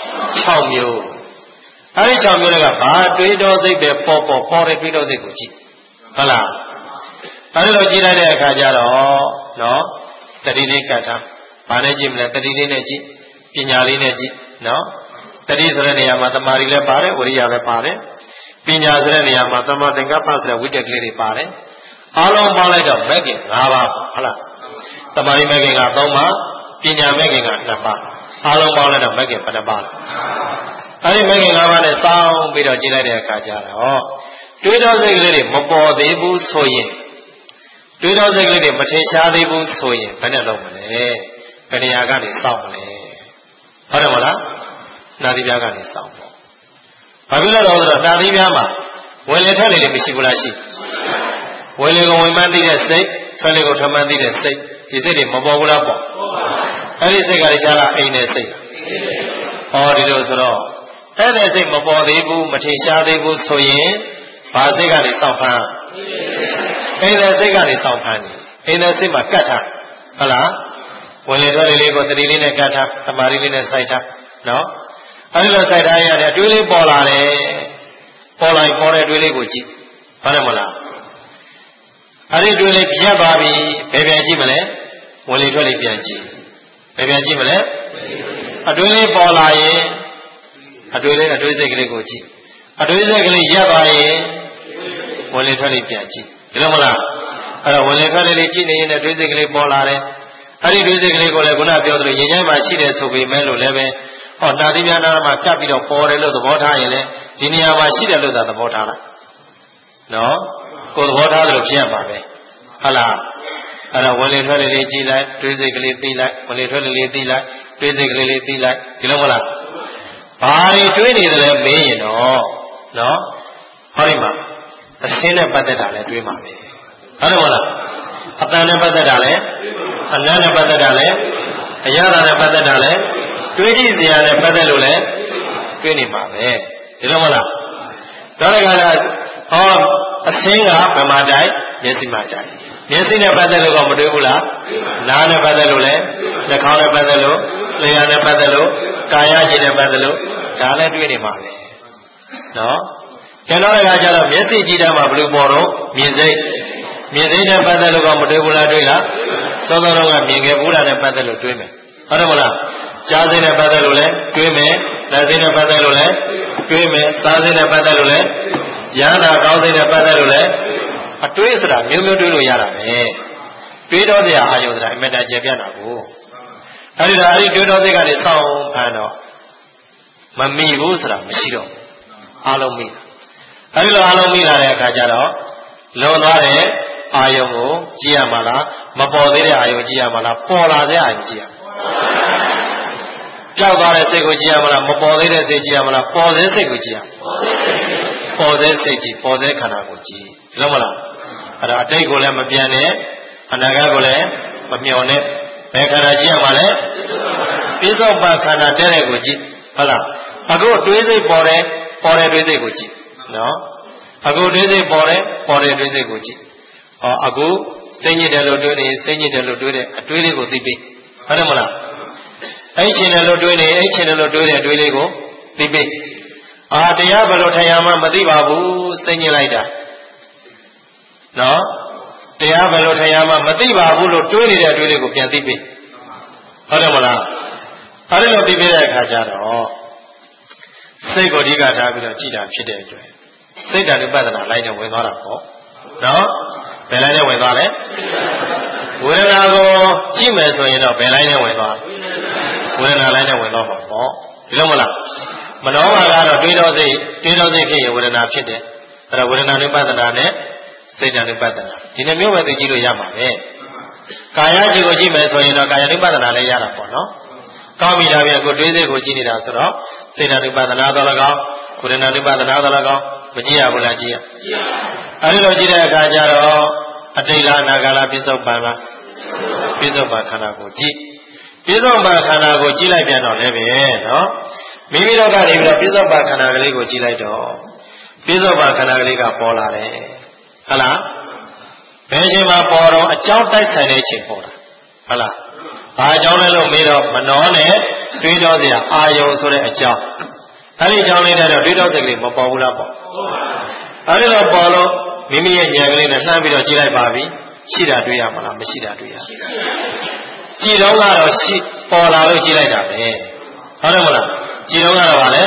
6မျိုးအဲဒီ6မျိုးတွေကဘာတွေးတောစိတ်ပဲပေါ်တဲ့တွေးတောစိတ်ကိုကြည့်ဟုတ်လားအဲဒီလိုကြည့်လိုက်တဲ့အခါကျတော့နော်တတိလေးကတ်ထားဘာနဲ့ကြည့်မလဲတတိလေးနဲ့ကြည့်ပညာလေးနဲ့ကြည့်နော်တတိဆိုတဲ့နေရာမှာသမာဓိလည်းပါတယ်ဝိရိယလည်းပါတယ်ပညာဆိုတဲ့နေရာမှာသမာသင်္ကပ္ပဆိုတဲ့ဝိတ္တကလေးတွေပါတယ်အားလုံးပေါင်းလိုက်တော့မဂ်ကင်5ပါးဟုတ်လားသမာဓိမဂ်ကင်က3ပါးပညာမဂ်ကင်က2ပါးအားလုံးပေါင်းလိုက်တော့မဂ်ကင်ဘယ်နှပါးလဲအဲဒီမဂ်ကင်5ပါးနဲ့စောင်းပြီးတော့ကြည့်လိုက်တဲ့အခါကျတော့တွေးတောစိတ်ကလေးတွေမပေါ်သေးဘူးဆိုရင်တွေးတောစိတ်ကလေးတွေမထင်ရှားသေးဘူးဆိုရင်ဘယ်နဲ့လုပ်မလဲဘယ်နေရာကနေစောင့်မလဲဟုတ်တယ်မလားနာသီပြားကနေစောင့်ပေါ့ဘာဖြစ်လို့လဲဆိုတော့နာသီပြားမှာဝင်လေထက်လေမရှိဘူးလားရှိဝင်လေကိုဝင်မှန်းသိတဲ့စိတ်ထွက်လေကိုထွက်မှန်းသိတဲ့စိတ်ဒီစိတ်တွေမပေါ်ဘူးလားပေါ့အဲ့ဒီစိတ်ကလည်းရှားလားအိမ်နဲ့စိတ်ဟောဒီလိုဆိုတော့အဲ့ဒီစိတ်မပေါ်သေးဘူးမထင်ရှားသေးဘူးဆိုရင်ဘာစိတ်ကနေစောင့်ဖမ်းအိမ်နဲ့စိတ်ကနေစောင့်ဖမ်းနေအိမ်နဲ့စိတ်မှာကတ်ထားဟုတ်လားဝင်လေထွက်လေလေးကိုတတိလေးနဲ့ကတ်ထားသမာဓိလေးနဲ့စိုက်ထားနော်အဲဒီလိုစိုက်ထားရတယ်အတွေးလေးပေါ်လာတယ်ပေါ်လိုက်ပေါ်တဲ့အတွေးလေးကိုကြည့်ဟုတ်တယ်မလားအဲဒီတွေးလေးပြတ်သွားပြီဘယ်ပြန်ကြည့်မလဲဝင်လေထွက်လေပြန်ကြည့်ဘယ်ပြန်ကြည့်မလဲအတွေးလေးပေါ်လာရင်အတွေးစိတ်ကလေးကိုကြည့်အတွေးစိတ်ကလေးရပ်သွားရင်ဝင်လေထွက်လေပြန်ကြည့်ဒီလိုမလားအဲ့တော့ဝင်လေထွက်လေလေးကြည့်နေရင်အတွေးစိတ်ကလေးပေါ်လာတယ်အဲ့ဒီတွေးစိတ်ကလေးကိုလည်းခုနပြောသလိုရင်ထဲမှာရှိတယ်ဆိုပေမဲ့လို့လည်းပဲဟောနာသီပြားနာမှာကပ်ပြီးတော့ပေါ်တယ်လို့သဘောထားရင်လည်းဒီနေရာမှာရှိတယ်လို့သာသဘောထားလိုက်နော်ကိုယ်သဘောထားသလိုဖြစ်ရမှာပဲဟုတ်လားအဲ့တော့ဝင်လေထွက်လေလေးကြည့်လိုက်တွေးစိတ်ကလေးသိလိုက်ဝင်လေထွက်လေလေးသိလိုက်တွေးစိတ်ကလေးလေးသိလိုက်ဒီလိုမလားဘာတွေတွေးနေသလဲမေးရင်တော့နော်ဟောဒီမှာအစင်းနဲ့ပတ်သက်တာလည်းတွေးမှာပဲဟုတ်တယ်မလားအတန်နဲ့ပတ်သက်တာလည်းအနတ်နဲ့ပတ်သက်တာလည်းအရသာနဲ့ပတ်သက်တာလည်းတွေးကြည့်စရာနဲ့ပတ်သက်လို့လည်းတွေးနေမှာပဲဒီလိုမလားဒါရကလည်းဟောအစင်းကဘယ်မှာတိုင်းမျက်စိမှာတိုင်းမျက်စိနဲ့ပတ်သက်လို့ကမတွေးဘူးလားနားနဲ့ပတ်သက်လို့လည်းနှာခေါင်းနဲ့ပတ်သက်လို့လျှာနဲ့ပတ်သက်လို့ကာယကြီးနဲ့ပတ်သက်လို့ဒါလည်းတွေးနေမှာပဲနော်ကျွန်တော်ကကြတော့မျက်စိကြည့်တာမှဘယ်လိုပေါ်တော့မြင်စိတ်နဲ့ပတ်သက်လို့ကမတွေးဘူးလားတွေးလားစောစောတော့ကမြင်ခဲ့ဘူးလားနဲ့ပတ်သက်လို့တွေးမယ်ဟုတ်တယ်မလားကြားစိတ်နဲ့ပတ်သက်လို့လည်းတွေးမယ်လက်စိတ်နဲ့ပတ်သက်လို့လည်းတွေးမယ်စားစိတ်နဲ့ပတ်သက်လို့လည်းရဟန္တာကောင်းစိတ်နဲ့ပတ်သက်လို့လည်းအတွေးဆိုတာမျိုးမျိုးတွေးလို့ရတာပဲတွေးတော့စရာအာယုံဆိုတာအမတန်ကျေပြတ်တာကိုအဲ့ဒီတွေးတော့စိတ်ကနေစောင့်ဖန်တော့မမိဘူးဆိုတာမရှိတော့အားလုံးမိအဲ့ဒီလိုအားလုံးမိလာတဲ့အခါကျတော့လွန်သွားတဲ့အာယုံကိုကြည့်ရမှာလားမပေါ်သေးတဲ့အာယုံကြည့်ရမှာလားပေါ်လာတဲ့အာယုံကြည့်ရမှာကြောက်သွားတဲ့စိတ်ကိုကြည့်ရမှာလားမပေါ်သေးတဲ့စိတ်ကြည့်ရမှာလားပေါ်သေးစိတ်ကိုကြည့်ရပေါ်သေးစိတ်ကြည့်ပေါ်သေးခန္ဓာကိုကြည့်လုံးမလားအဲ့တော့အတိတ်ကိုလည်းမပြန်နဲ့အနာဂတ်ကိုလည်းမမျှော်နဲ့ဘယ်ခန္ဓာကြည့်ရမှာလဲပြစ္ဆုတ်ပန်ခန္ဓာတဲ့ကိုကြည့်ဟုတ်လားအခုတွေးစိတ်ပေါ်တယ်တွေးစိတ်ကိုကြည့်နော်အခုတွေးစိတ်ပေါ်တယ်တွေးစိတ်ကိုကြည့်ဟောအခုစိတ်ညစ်တယ်လို့တွေးနေစိတ်ညစ်တယ်လို့တွေးတယ်အတွေးလေးကိုသိပြီဟုတ်တယ်မလားအဲ့ချင်းတယ်လို့တွေးနေအဲ့ချင်းတယ်လို့တွေးတဲ့အတွေးလေးကိုသိပြီတရားဘယ်လိုထင်ရမှမသိပါဘူးစိတ်ညစ်လိုက်တာနော်တရားဘယ်လိုထင်ရမှမသိပါဘူးလို့တွေးနေတဲ့အတွေးလေးကိုပြန်သိပြီဟုတ်တယ်မလားအဲ့ဒီလိုသိပြီးတဲ့အခါကျတော့စိတ်ကိုအဓိကထားပြီးတော့ကြည်တာဖြစ်တဲ့အတွက်စိတ်ဓာတ်ဥပဒနာလိုက်နဲ့ဝင်သွားတာပေါ့နော်ဘယ်လိုက်နဲ့ဝင်သွားလဲဝေဒနာကိုကြည့်မယ်ဆိုရင်တော့ဘယ်လိုက်နဲ့ဝင်သွားဝေဒနာလိုက်နဲ့ဝင်သွားမှာပေါ့ဒီလိုမလားမနောဘာကတော့တွေးတော့စိတ်ဖြစ်ရင်ဝေဒနာဖြစ်တယ်အဲ့တော့ဝေဒနာဥပဒနာနဲ့စိတ်ဓာတ်ဥပဒနာဒီနှမျိုးပဲသိကြည့်လို့ရမှာပဲကာယကြည့်ကိုကြည့်မယ်ဆိုရင်တော့ကာယဥပဒနာလည်းရတာပေါ့နော်ကောင်းပြီဒါပြန်ကိုတွေးစိတ်ကိုကြည့်နေတာဆိုတော့စေတနာဥပဒနာတော်၎င်းဝေဒနာဥပဒနာတော်၎င်းမကြည့်ရဘူးလားကြည့်ရအဲဒီလိုကြည့်တဲ့အခါကျတော့အတိတ်လားအနာဂတ်လားပြစ္ဆုတ်ပန်လားပြစ္ဆုတ်ပန်ခန္ဓာကိုကြည့်ပြစ္ဆုတ်ပန်ခန္ဓာကိုကြည့်လိုက်ပြန်တော့လည်းပဲနော်မိမိတို့ကနေပြီးတော့ပြစ္ဆုတ်ပန်ခန္ဓာကလေးကိုကြည့်လိုက်တော့ပြစ္ဆုတ်ပန်ခန္ဓာကလေးကပေါ်လာတယ်ဟုတ်လားဘယ်ချိန်မှာပေါ်တော့အကြောင်းတိုက်ဆိုင်တဲ့အချိန်ပေါ်တာဟုတ်လားဘာအကြောင်းလဲလို့မေးတော့မနှောနဲ့တွေးတော့စရာအာယုံဆိုတဲ့အကြောင်းအဲ့ဒီအကြောင်းလေးနဲ့တော့တွေးတော့စိတ်ကလေးမပေါ်ဘူးလားပေါ့အဲ့ဒီတော့ပေါ်လို့မိမိရဲ့ဉာဏ်ကလေးနဲ့လှမ်းပြီးတော့ကြည့်လိုက်ပါပြီရှိတာတွေးရမလားမရှိတာတွေးရကြည့်တော့ကတော့ရှိပေါ်လာလို့ကြည့်လိုက်တာပဲဟုတ်တယ်မလားကြည့်တော့ကတော့ဗာလဲ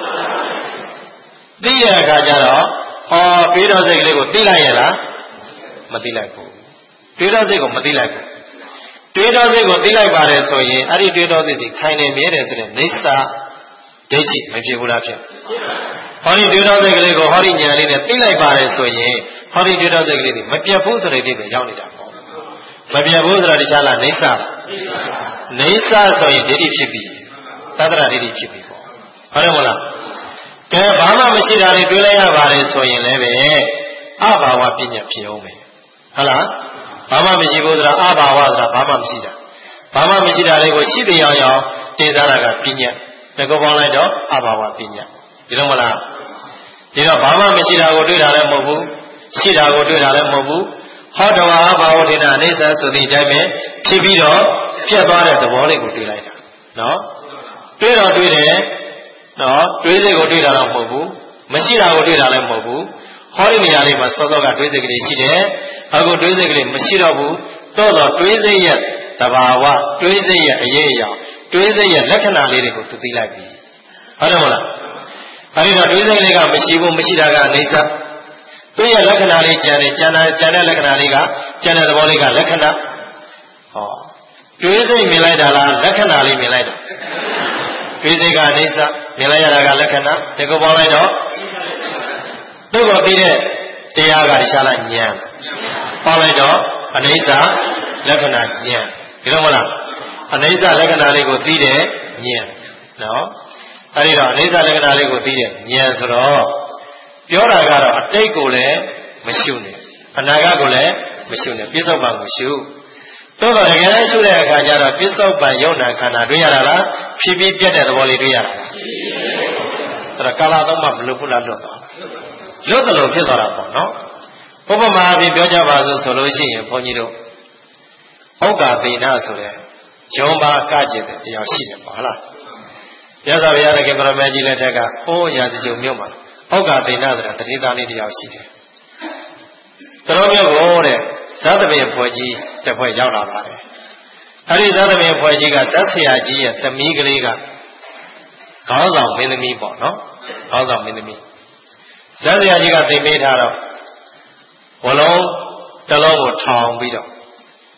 သိတဲ့အခါကျတော့တွေးတော့စိတ်ကလေးကိုသိလိုက်ရလားမသိလိုက်ဘူးတွေးတော့စိတ်ကိုမသိလိုက်ဘူးတွေးတော့စိတ်ကိုသိလိုက်ပါတယ်ဆိုရင်အဲ့ဒီတွေးတော့စိတ်ဒီခိုင်နေမြဲတယ်ဆိုတဲ့နေစာဒိဋ္ဌိမဖြစ်ဘူးလားဖြစ်ဟောဒီတွေးတော့စိတ်ကလေးကိုဟောဒီဉာဏ်လေးနဲ့သိလိုက်ပါတယ်ဆိုရင်ဟောဒီတွေးတော့စိတ်ကလေးဒီမပြတ်ဘူးဆိုတဲ့အိပဲရောက်နေတာပေါ့မပြတ်ဘူးဆိုတာတခြားလားနေစာနေစာဆိုရင်ဒိဋ္ဌိဖြစ်ပြီသတ္တရဒိဋ္ဌိဖြစ်ပြီပေါ့ဟုတ်တယ်မလားကဲဘာမှမရှိတာလေးတွေးလိုက်ရပါတယ်ဆိုရင်လည်းပဲအဘာဝပညာဖြစ်အောင်ပဲဟုတ်လားဘာမှမရှိဘူးဆိုတာအဘာဝဆိုတာဘာမှမရှိတာဘာမှမရှိတာလေးကိုရှိတဲ့အောင်အောင်တင်စားတာကပညာငါကောပေါင်းလိုက်တော့အဘာဝပညာဒီလိုမလားဒီတော့ဘာမှမရှိတာကိုတွေ့တာလည်းမဟုတ်ဘူးရှိတာကိုတွေ့တာလည်းမဟုတ်ဘူးဟောတော်အဘာဝထေနအိဋ္ဌဆိုတဲ့အတိုင်းပဲဖြစ်ပြီးတော့ပြတ်သွားတဲ့သဘောလေးကိုတွေ့လိုက်တာနော်တွေ့တော့တွေ့တယ်နော်တွေးစိတ်ကိုတွေ့တာတော့မဟုတ်ဘူးမရှိတာကိုတွေ့တာလည်းမဟုတ်ဘူးဟောဒီနေရာလေးမှာစောစောကတွေးစိတ်ကလေးရှိတယ်အခုတွေးစိတ်ကလေးမရှိတော့ဘူးတော့တွေးစိတ်ရဲ့သဘာဝတွေးစိတ်ရဲ့အရေးအယောင်တွေးစိတ်ရဲ့လက္ခဏာလေးတွေကိုသူသိလိုက်ပြီဟုတ်တယ်မလားအဲဒီတော့တွေးစိတ်လေးကမရှိဘူးမရှိတာကအနိစ္စသူ့ရဲ့လက္ခဏာလေးကျန်တယ်ကျန်တဲ့လက္ခဏာလေးကကျန်တဲ့သဘောလေးကလက္ခဏာဟောတွေးစိတ်မြင်လိုက်တာလားလက္ခဏာလေးမြင်လိုက်တာတွေးစိတ်ကအနိစ္စမြင်လိုက်ရတာကလက္ခဏာဒီကိုပေါင်းလိုက်တော့သူ့ကိုသိတဲ့တရားကတခြားလားဉာဏ်ပေါင်းလိုက်တော့အနိစ္စလက္ခဏာဉာဏ်ဒီလိုမလားအနိစ္စလက္ခဏာလေးကိုသိတဲ့ဉာဏ်နော်အဲဒီတော့အနိစ္စလက္ခဏာလေးကိုသိတဲ့ဉာဏ်ဆိုတော့ပြောတာကတော့အတိတ်ကိုလည်းမရှုနဲ့အနာဂတ်ကိုလည်းမရှုနဲ့ပြစ္ဆုတ်ပံကိုရှုသို့တော့တကယ်လည်းရှုတဲ့အခါကျတော့ပြစ္ဆုတ်ပံယုံနာခန္ဓာတွေ့ရတာလားဖြည်းဖြည်းပြတ်တဲ့သဘောလေးတွေ့ရတာလားအဲ့ဒါကာလသုံးမှမလို့ဘူးလားလွတ်သွားလွတ်တယ်လို့ဖြစ်သွားတာပေါ့နော်ဥပမာအပြင်ပြောကြပါစို့ဆိုလို့ရှိရင်ဘုန်းကြီးတို့ဩဃာသေနဆိုတဲ့ဂျုံပါကကျတဲ့တရားရှိတယ်ပေါ့ဟုတ်လားမြတ်စွာဘုရားသခင်ပရမကြီးလက်ထက်ကဟိုးရာဇဂျုံမြို့မှာဩဃာသေနဆိုတာတတိသားလေးတရားရှိတယ်တော်မြို့ကိုတဲ့ဇတ်သမင်ဖွဲ့ကြီးတစ်ဖွဲ့ရောက်လာပါတယ်အဲဒီဇတ်သမင်ဖွဲ့ကြီးကဇတ်ဆရာကြီးရဲ့သမီးကလေးကခေါင်းဆောင်မင်းသမီးပေါ့နော်ခေါင်းဆောင်မင်းသမီးဇတ်ဆရာကြီးကသိပေးထားတော့ဝလုံးတစ်လုံးကိုထောင်ပြီးတော့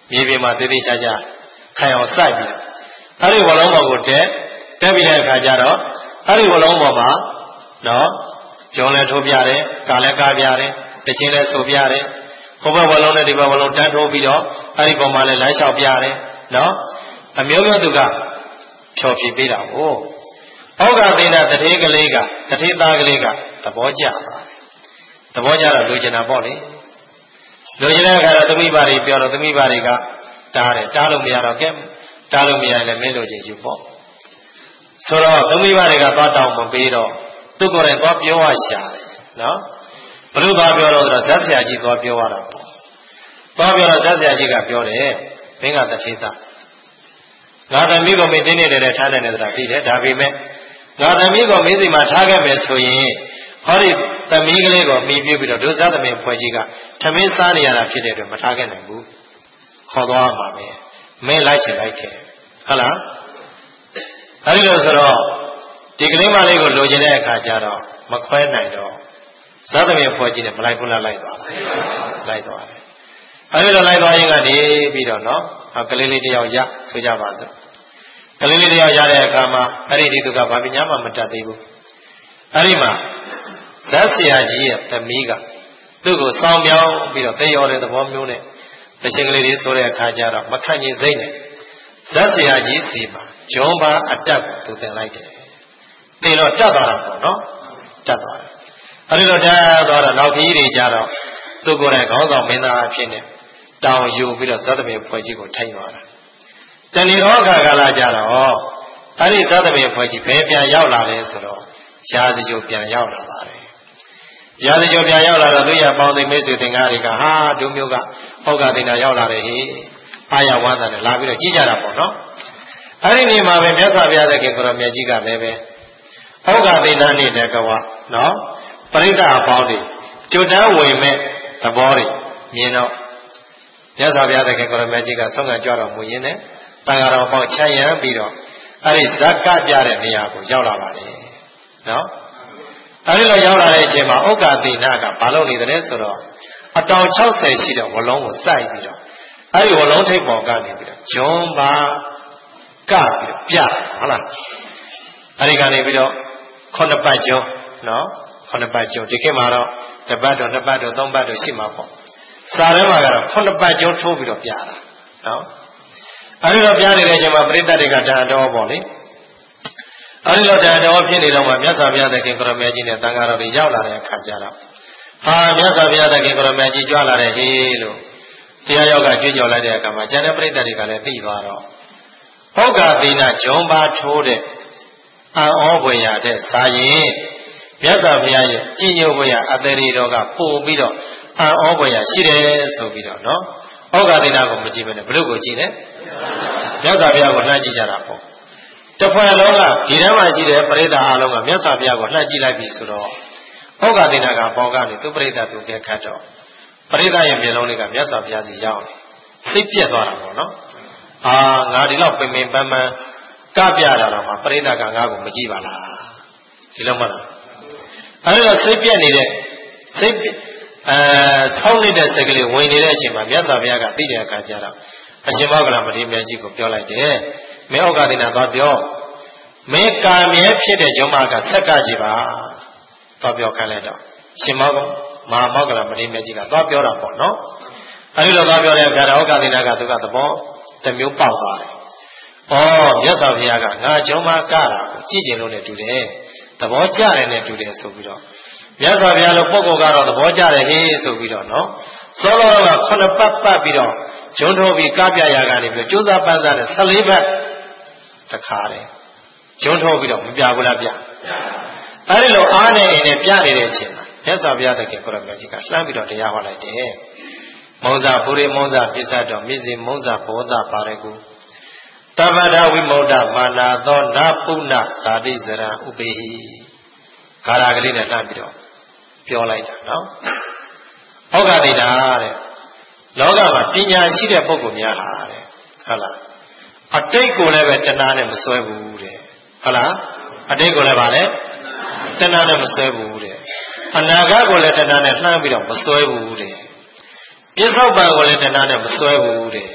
မြေပြင်မှာတည်တည်ချာချာခိုင်အောင်စိုက်ပြီးအဲ့ဒီဝလုံးပေါ်ကိုတက်ပြီးတဲ့အခါကျတော့အဲ့ဒီဝလုံးပေါ်မှာနော်ဂျုံလည်းထိုးပြတယ်ကာလည်းကားပြတယ်တခြင်းလည်းဆိုပြတယ်ဟိုဘက်ဝလုံးနဲ့ဒီဘက်ဝလုံးတန်းထိုးပြီးတော့အဲ့ဒီပေါ်မှာလည်းလမ်းလျှောက်ပြတယ်နော်အမျိုးမျိုးသူကဖြောပြပေးတာကိုဩဃသေနတထေကလေးကတထေသားကလေးကသဘောကျပါတယ်သဘောကျတော့လူကျင်တာပေါ့လေလူကျင်တဲ့အခါတော့သမီးပါတွေပြောတော့သမီးပါတွေကတားတယ်တားလို့မရတော့ကဲတားလို့မရရင်လည်းမင်းတို့ချင်းယူပေါ့ဆိုတော့သမီးပါတွေကသွားတောင်းမပေးတော့သူကိုယ်တိုင်သွားပြောရရှာတယ်နော်ဘလို့သွားပြောတော့ဇက်ဆရာကြီးသွားပြောရတာပေါ့သွားပြောတော့ဇက်ဆရာကြီးကပြောတယ်မင်းကတထေသားငါသမီးကိုမင်းတင်းနေတယ်ထားတယ်ဆိုတာသိတယ်ဒါပေမဲ့ငါသမီးကိုမင်းစီမှာထားခဲ့မယ်ဆိုရင်ဟောဒီသမီးကလေးကိုမှီပြပြီးတော့ဒုစသမင်းဖွဲ့ကြီးကထမင်းစားနေရတာဖြစ်တဲ့အတွက်မထားခဲ့နိုင်ဘူးခေါ်သွားမှာပဲမင်းလိုက်ချင်လိုက်ခဲ့ဟုတ်လားအဲဒီလိုဆိုတော့ဒီကလေးမလေးကိုလိုချင်တဲ့အခါကျတော့မခွဲနိုင်တော့ဇာသမင်းဖွဲ့ကြီးနဲ့မလိုက်ဘူးလားလိုက်သွားလိုက်သွားတယ်အဲဒီလိုလိုက်သွားရင်ကနေပြီးတော့နော်ကလေးလေးတယောက်ရဆိုကြပါစို့ကလေးလေးတယောက်ရတဲ့အခါမှာအဲ့ဒီသူကဘာပညာမှမတတ်သေးဘူးအဲ့ဒီမှာဇက်ဆရာကြီးရဲ့သမီးကသူ့ကိုစောင်းပြောင်းပြီးတော့သိရောတဲ့သဘောမျိုးနဲ့တချင်ကလေးလေးဆိုတဲ့အခါကျတော့မခန့်ကြီးစိတ်နဲ့ဇက်ဆရာကြီးစီမှာဂျုံပါအတက်ကိုသူသင်လိုက်တယ်သင်တော့တက်သွားတာပေါ့နော်တက်သွားတယ်အဲ့ဒီတော့တက်သွားတော့နောက်ကြီးတွေကြတော့သူ့ကိုယ်တိုင်ခေါင်းဆောင်မင်းသားအဖြစ်နဲ့တောင်ယူပြီးတော့ဇတ်သမင်ဖွဲ့ကြီးကိုထိုင်သွားတာတဏီရောခါကာလကြတော့အဲ့ဒီဇတ်သမင်ဖွဲ့ကြီးဘယ်ပြန်ရောက်လာလဲဆိုတော့ရာဇဂိုပြန်ရောက်လာပါတယ်ရာဇဂိုပြန်ရောက်လာတော့သူရပေါင်းသိမိတ်ဆွေသင်္ကားတွေကဟာဒုမျိုးကဟောက္ခသိဏရောက်လာတယ်ဟိအာရဝါသနဲ့လာပြီးတော့ကြီးကြတာပေါ့နော်အဲ့ဒီနေ့မှာပဲမြတ်စွာဘုရားသခင်ကိုရောမြတ်ကြီးကလည်းပဲဟောက္ခသိဏနေတဲ့ကဝနော်ပရိသတ်အပေါင်းတွေကြွတန်းဝင်မဲ့သဘောတွေမြင်တော့မြတ်စွာဘုရားသခင်ကိုရမကြီးကဆုံးခံကြွတော်မူရင်းနဲ့တန်ဃာတော်ပေါင်းချမ်းရမ်းပြီးတော့အဲ့ဒီဇက်ကပြတဲ့နေရာကိုရောက်လာပါတယ်နော်အဲ့ဒီလိုရောက်လာတဲ့အချိန်မှာဥက္ကာတိနာကဘာလုပ်နေသလဲဆိုတော့အတောင်60ရှိတဲ့ဝလုံးကိုစိုက်ပြီးတော့အဲ့ဒီဝလုံးထိပ်ပေါ်ကနေပြီးတော့ဂျွန်ပါကပြီးတော့ပြဟုတ်လားအဲ့ဒီကနေပြီးတော့9ပတ်ဂျွန်နော်9ပတ်ဂျွန်ဒီခေတ်မှာတော့1ပတ်တော့2ပတ်တော့3ပတ်တော့ရှိမှာပေါ့စာထဲမှာကတော့9ပတ်ကျုံးထိုးပြီးတော့ပြတာနော်အဲဒီတော့ပြနေတဲ့အချိန်မှာပရိသတ်တွေကတန်တော်ပေါ့လေအဲဒီလိုတန်တော်ဖြစ်နေတော့မှမြတ်စွာဘုရားသခင်ကိုရမေကြီးနဲ့တန်ဃာတော်တွေရောက်လာတဲ့အခါကျတော့ဟာမြတ်စွာဘုရားသခင်ကိုရမေကြီးကြွလာတယ်ဟေးလို့တရားရောက်ကကြွေးကြော်လိုက်တဲ့အခါမှာကျန်တဲ့ပရိသတ်တွေကလည်းသိသွားတော့ဟောက္ခသိဏဂျုံပါထိုးတဲ့အံ့ဩဖွယ်ရတဲ့စာရင်မြတ်စွာဘုရားရဲ့ကြည်ညိုဖွယ်ရအတ္တရီတော်ကပို့ပြီးတော့အံ့ဩဖွယ်ရရှိတယ်ဆိုပြီးတော့နော်ဩဃာတိဏကိုမကြည့်ဘဲနဲ့ဘု து ကိုကြည့်တယ်မြတ်စွာဘုရားကိုလှမ်းကြည့်ကြတာပေါ့တဖွဲ့လုံးကဒီထဲမှာရှိတဲ့ပရိသတ်အားလုံးကမြတ်စွာဘုရားကိုလှမ်းကြည့်လိုက်ပြီဆိုတော့ဩဃာတိဏကဘောကနေသူပရိသတ်သူကဲခတ်တော့ပရိသတ်ရဲ့မျက်လုံးတွေကမြတ်စွာဘုရားစီရောက်စိတ်ပြက်သွားတာပေါ့နော်ငါဒီလောက်ပင်ပင်ပန်းပန်းကပြတာတော့မှပရိသတ်ကငါ့ကိုမကြည့်ပါလားဒီလိုမဟုတ်လားအဲဒီတော့စိတ်ပြက်နေတဲ့စိတ်ဆောင်းနေတဲ့စိတ်ကလေးဝင်နေတဲ့အချိန်မှာမြတ်စွာဘုရားကသိတဲ့အခါကျတော့အရှင်မောဂလမထေရမြတ်ကြီးကိုပြောလိုက်တယ်မင်းဩဃာတိဏသွားပြောမင်းကာမြဲဖြစ်တဲ့ဂျုံမကဆက်ကကြည့်ပါသွားပြောခိုင်းလိုက်တော့ရှင်မောဂလမထေရမြတ်ကြီးကသွားပြောတာပေါ့နော်အဲဒီလိုသွားပြောတဲ့အခါတော့ဩဃာတိဏကသူကသဘောတစ်မျိုးပေါက်သွားတယ်မြတ်စွာဘုရားကငါဂျုံမကတာကိုကြည့်ကျင်လို့နဲ့တူတယ်သဘောကျတယ်နဲ့တူတယ်ဆိုပြီးတော့မြတ်စွာဘုရားလိုပုဂ္ဂိုလ်ကတော့သဘောကျတယ်ဟေးဆိုပြီးတော့နော်စောစောက9ပတ်ပတ်ပြီးတော့ဂျုံထိုးပြီးကပြရာကနေပြီးတော့ကျိုးစားပန်းစားနဲ့14ပတ်တခါတယ်ဂျုံထိုးပြီးတော့မပြဘူးလားပြအဲဒီလိုအားနဲ့အိမ်နဲ့ပြနေတဲ့အချိန်မှာမြတ်စွာဘုရားသခင်ကိုရမကြီးကလှမ်းပြီးတော့တရားဟောလိုက်တယ်မုံစာပုရိမုံစာပြစ္ဆတော်မြစ်စီမုံစာဘောဇပါရကုတမ္ပဒဝိမုဒ္ဒမာနာသောနာပုဏ္ဏဇာတိဇရံဥပေဟိခါရကလေးနဲ့လှမ်းပြီးတော့ပြောလိုက်တာနော်ဩဃာတိဏတဲ့လောကမှာပညာရှိတဲ့ပုဂ္ဂိုလ်များဟာတဲ့ဟုတ်လားအတိတ်ကိုလည်းပဲတဏှာနဲ့မစွဲဘူးတဲ့ဟုတ်လားအတိတ်ကိုလည်းဗာလဲတဏှာနဲ့မစွဲဘူးတဲ့အနာဂတ်ကိုလည်းတဏှာနဲ့လှမ်းပြီးတော့မစွဲဘူးတဲ့ပြစ္ဆုတ်ပံကိုလည်းတဏှာနဲ့မစွဲဘူးတဲ့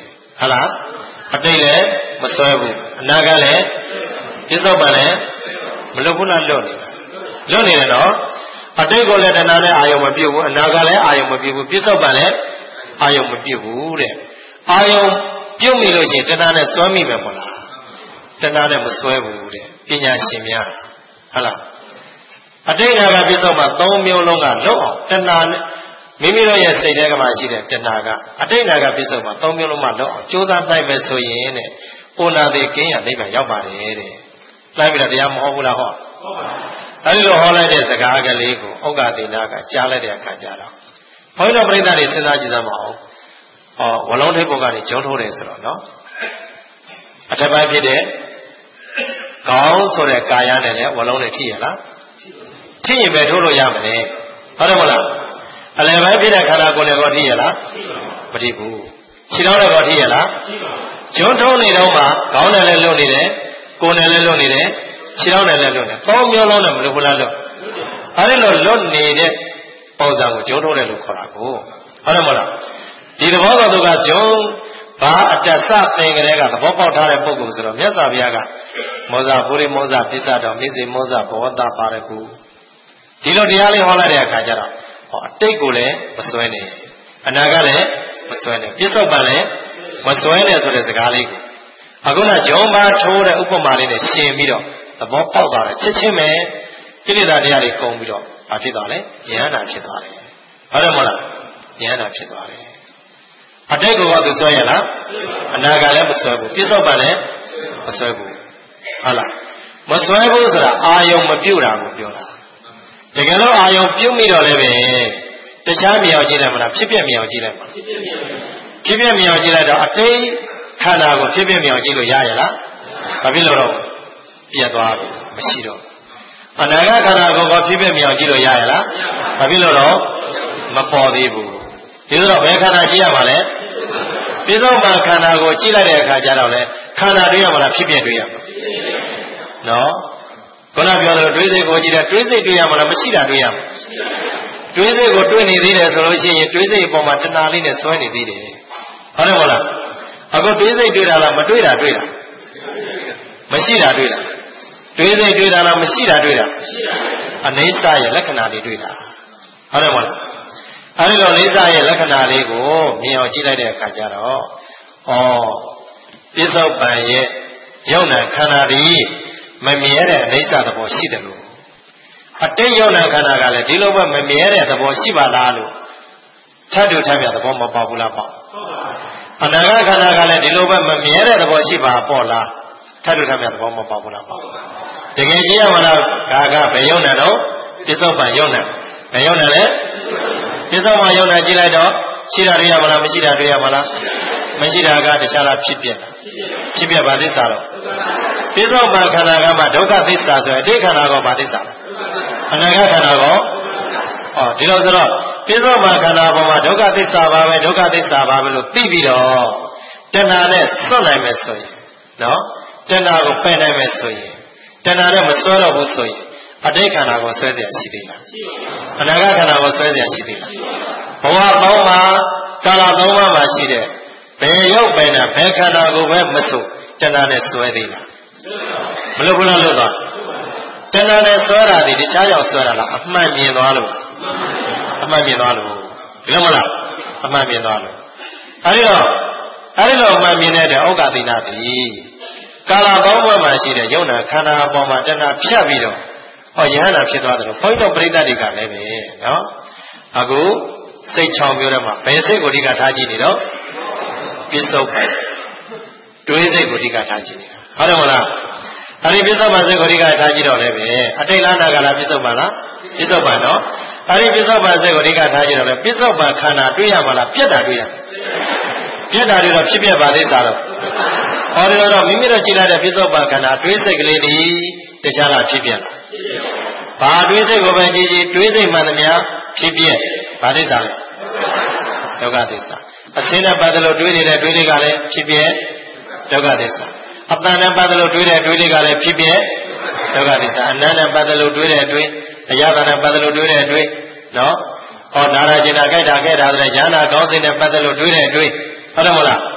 လားအတိတ်လည်းမစွဲဘူးအနာကလည်းပြစ္ဆုတ်ပံလည်းမလွတ်ဘူးလားလွတ်နေတယ်နော်အတိတ်ကိုလည်းတဏှာနဲ့အာယုံမပြုတ်ဘူးအနာကလည်းအာယုံမပြုတ်ဘူးပြစ္ဆုတ်ပံလည်းအာယုံမပြုတ်ဘူးတဲ့အာယုံပြုတ်မိလို့ရှိရင်တဏှာနဲ့စွဲမိမယ်မဟုတ်လားတဏှာနဲ့မစွဲဘူးတဲ့ပညာရှင်များဟုတ်လားအတိတ်နာကပြစ္ဆုတ်ပံ3မျိုးလုံးကလွတ်အောင်တဏှာနဲ့မိမိတို့ရဲ့စိတ်ထဲကမှရှိတဲ့တဏှာကအတိတ်နာကပြစ္ဆုတ်ပံ3မျိုးလုံးမှလွတ်အောင်ကြိုးစားနိုင်မယ်ဆိုရင်တဲ့ပုဏ္ဏတိကင်းရနိဗ္ဗာန်ရောက်ပါတယ်တဲ့လိုက်ပြီးတော့တရားမဟောဘူးလားဟောအဲဒီလိုဟောလိုက်တဲ့စကားကလေးကိုဩဃတိနာကကြားလိုက်တဲ့အခါကျတော့ဘုန်းတော်ပြိဿတွေစဉ်းစားကြည့်သမ်းပါဦးဝလုံးထိပ်ပုံကနေဂျုံထိုးတယ်ဆိုတော့နော်အထက်ပိုင်းဖြစ်တဲ့ခေါင်းဆိုတဲ့ကာယနဲ့လည်းဝလုံးနဲ့ထိရလားထိရင်ပဲထိုးလို့ရမလဲဟုတ်တယ်မလားအလယ်ပိုင်းဖြစ်တဲ့ခန္ဓာကိုယ်နဲ့ကောထိရလားမထိဘူးခြေထောက်နဲ့ကောထိရလားဂျုံထိုးနေတော့မှခေါင်းနဲ့လည်းလွတ်နေတယ်ကိုယ်နဲ့လည်းလွတ်နေတယ်ခြေထောက်နဲ့လည်းလွတ်နေ3မျိုးလုံးနဲ့မလွတ်ဘူးလားလွတ်အဲဒီလိုလွတ်နေတဲ့ပုံစံကိုဂျုံထိုးတယ်လို့ခေါ်တာကိုဟုတ်တယ်မလားဒီသဘောကသူကဂျုံဘာအတ္တစသင်္ကလေးကသဘောပေါက်ထားတဲ့ပုဂ္ဂိုလ်ဆိုတော့မြတ်စွာဘုရားကမောဇပုရိမောဇပစ္စတော်မိစေမောဇဘဝတပါရကုဒီလိုတရားလေးဟောလိုက်တဲ့အခါကျတော့အတိတ်ကိုလည်းမစွဲနဲ့အနာကလည်းမစွဲနဲ့ပြစ္ဆုတ်ပံလည်းမစွဲနဲ့ဆိုတဲ့စကားလေးကိုအခုနဂျုံဘာထိုးတဲ့ဥပမာလေးနဲ့ရှင်းပြီးတော့သဘောပေါက်သွားတယ်ချက်ချင်းပဲကိလေသာတရားတွေကုန်ပြီးတော့ဘာဖြစ်သွားလဲဉာဏ်နာဖြစ်သွားတယ်ဟုတ်တယ်မလားဉာဏ်နာဖြစ်သွားတယ်အတိတ်ကသူစွဲရလားအနာကလည်းမစွဲဘူးပြစ္ဆုတ်ပံလည်းမစွဲဘူးဟုတ်လားမစွဲဘူးဆိုတာအာယုံမပြုတ်တာကိုပြောတာတကယ်လို့အာယုံပြုတ်မိတော့လည်းပဲတခြားမြောင်ကြည့်လိုက်မလားဖြစ်ပြမြောင်ကြည့်လိုက်ပါဖြစ်ပြမြောင်ကြည့်လိုက်တော့အတိတ်ခန္ဓာကိုဖြစ်ပြမြောင်ကြည့်လို့ရရလားဘာဖြစ်လို့တော့ပြတ်သွားပြီမရှိတော့အနာဂတ်ခန္ဓာကိုဖြစ်ပြမြောင်ကြည့်လို့ရရလားဘာဖြစ်လို့တော့မပေါ်သေးဘူးဒီလိုတော့ဘယ်ခန္ဓာကြည့်ရမှာလဲပြစ္ဆုတ်ပံခန္ဓာကိုကြည့်လိုက်တဲ့အခါကျတော့လေခန္ဓာတွေ့ရမှာလားဖြစ်ပြတွေ့ရမှာနော်ခုနပြောလို့တွေးစိတ်ကိုကြည့်တယ်တွေးစိတ်တွေ့ရမှာလားမရှိတာတွေ့ရမှာတွေးစိတ်ကိုတွေ့နေသေးတယ်ဆိုလို့ရှိရင်တွေးစိတ်အပေါ်မှာတဏှာလေးနဲ့စွဲနေသေးတယ်ဟုတ်တယ်မဟုတ်လားအခုတွေးစိတ်တွေ့တာလားမတွေ့တာတွေ့တာမရှိတာတွေ့တာတွေးစိတ်တွေ့တာလားမရှိတာတွေ့တာအနိစ္စရဲ့လက္ခဏာလေးတွေ့တာဟုတ်တယ်မဟုတ်လားအဲဒီလိုအိဋ္ဌရဲ့လက္ခဏာလေးကိုမြင်အောင်ကြည့်လိုက်တဲ့အခါကျတော့ပြစ္ဆုတ်ပံရဲ့ယုံနာခန္ဓာဒီမမြဲတဲ့အိဋ္ဌသဘောရှိတယ်လို့အတိတ်ယုံနာခန္ဓာကလည်းဒီလိုပဲမမြဲတဲ့သဘောရှိပါလားလို့ထပ်တူထပ်ပြသဘောမပေါဘူးလားပေါ့အနာဂတ်ခန္ဓာကလည်းဒီလိုပဲမမြဲတဲ့သဘောရှိပါပေါ့လားထပ်တူထပ်ပြသဘောမပေါဘူးလားပေါ့တကယ်ရှိရမလားကဘယ်ယုံနာတော့ပြစ္ဆုတ်ပံယုံနာဘယ်ယုံနာလဲပြစ္ဆုတ်ပံယုံနာကြည့်လိုက်တော့ရှိတာတွေ့ရမလားမရှိတာတွေ့ရမလားမရှိတာကတခြားလားဖြစ်ပြဘာသစ္စာတော့ပြစ္ဆုတ်ပံခန္ဓာကမှဒုက္ခသစ္စာဆိုရင်အတိတ်ခန္ဓာကဘာသစ္စာလဲအနာဂတ်ခန္ဓာကဒီလိုဆိုတော့ပြစ္ဆုတ်ပံခန္ဓာပေါ်မှာဒုက္ခသစ္စာပါပဲဒုက္ခသစ္စာပါပဲလို့သိပြီးတော့တဏှာနဲ့စွန့်နိုင်မယ်ဆိုရင်နော်တဏှာကိုပယ်နိုင်မယ်ဆိုရင်တဏှာနဲ့မစွဲတော့ဘူးဆိုရင်အတိတ်ခန္ဓာကိုဆွဲเสียရှိသေးလားအနာဂတ်ခန္ဓာကိုဆွဲเสียရှိသေးလားဘဝသုံးပါးကာလသုံးပါးမှာရှိတဲ့ဘယ်ရုပ်ပဲနဲ့ဘယ်ခန္ဓာကိုပဲမဆိုတဏှာနဲ့ဆွဲသေးလားမလို့ဘူးလားလို့သွားတဏှာနဲ့ဆွဲတာဒီတခြားကြောင့်ဆွဲတာလားအမှန်မြင်သွားလို့အမှန်မြင်သွားလို့ဒီလိုမလားအမှန်မြင်သွားလို့အဲဒီတော့အမှန်မြင်တဲ့ဩဃတိနာတိကာလသုံးပါးမှာရှိတဲ့ယုံနာခန္ဓာအပေါ်မှာတဏှာဖြတ်ပြီးတော့ယဟန္တာဖြစ်သွားတယ်လို့ဘုန်းကြီးတို့ပြိဿတွေကလည်းပဲနော်အခုစိတ်6မျိုးထဲမှာဘယ်စိတ်ကိုအဓိကထားကြည့်နေတော့ပြစ္ဆုတ်ပံတွေးစိတ်ကိုအဓိကထားကြည့်နေတာဟုတ်တယ်မလားအဲဒီပြစ္ဆုတ်ပံစိတ်ကိုအဓိကထားကြည့်တော့လည်းပဲအတိတ်လားနာကလားပြစ္ဆုတ်ပံလားပြစ္ဆုတ်ပံနော်အဲဒီပြစ္ဆုတ်ပံစိတ်ကိုအဓိကထားကြည့်တော့လည်းပြစ္ဆုတ်ပံခန္ဓာတွေးရမှာလားပြက်တာတွေးရပြက်တာတွေတော့ဖြစ်ပြပါသေးစားတော့ဟောဒီတော့မိမိတို့ကြည့်လိုက်တဲ့ပြစ္ဆုတ်ပံခန္ဓာတွေးစိတ်ကလေးဒီတခြားလားဖြစ်ပြလားဘာတွေးစိတ်ကိုပဲကြည်ကြည်တွေးစိတ်မှန်သမျှဖြစ်ပြဘာသစ္စာလဲဒုက္ခသစ္စာအစင်းနဲ့ပတ်သက်လို့တွေးနေတဲ့တွေးတွေကလည်းဖြစ်ပြဒုက္ခသစ္စာအတန်နဲ့ပတ်သက်လို့တွေးတဲ့တွေးတွေကလည်းဖြစ်ပြဒုက္ခသစ္စာအနန္တနဲ့ပတ်သက်လို့တွေးတဲ့တွေးအယတနဲ့ပတ်သက်လို့တွေးတဲ့တွေးနော်နာရကျင်တာကြိုက်တာခဲ့တာဆိုတဲ့ဉာဏ်ကောင်းစိတ်နဲ့ပတ်သက်လို့တွေးတဲ့တွေးဟုတ်တယ်မလား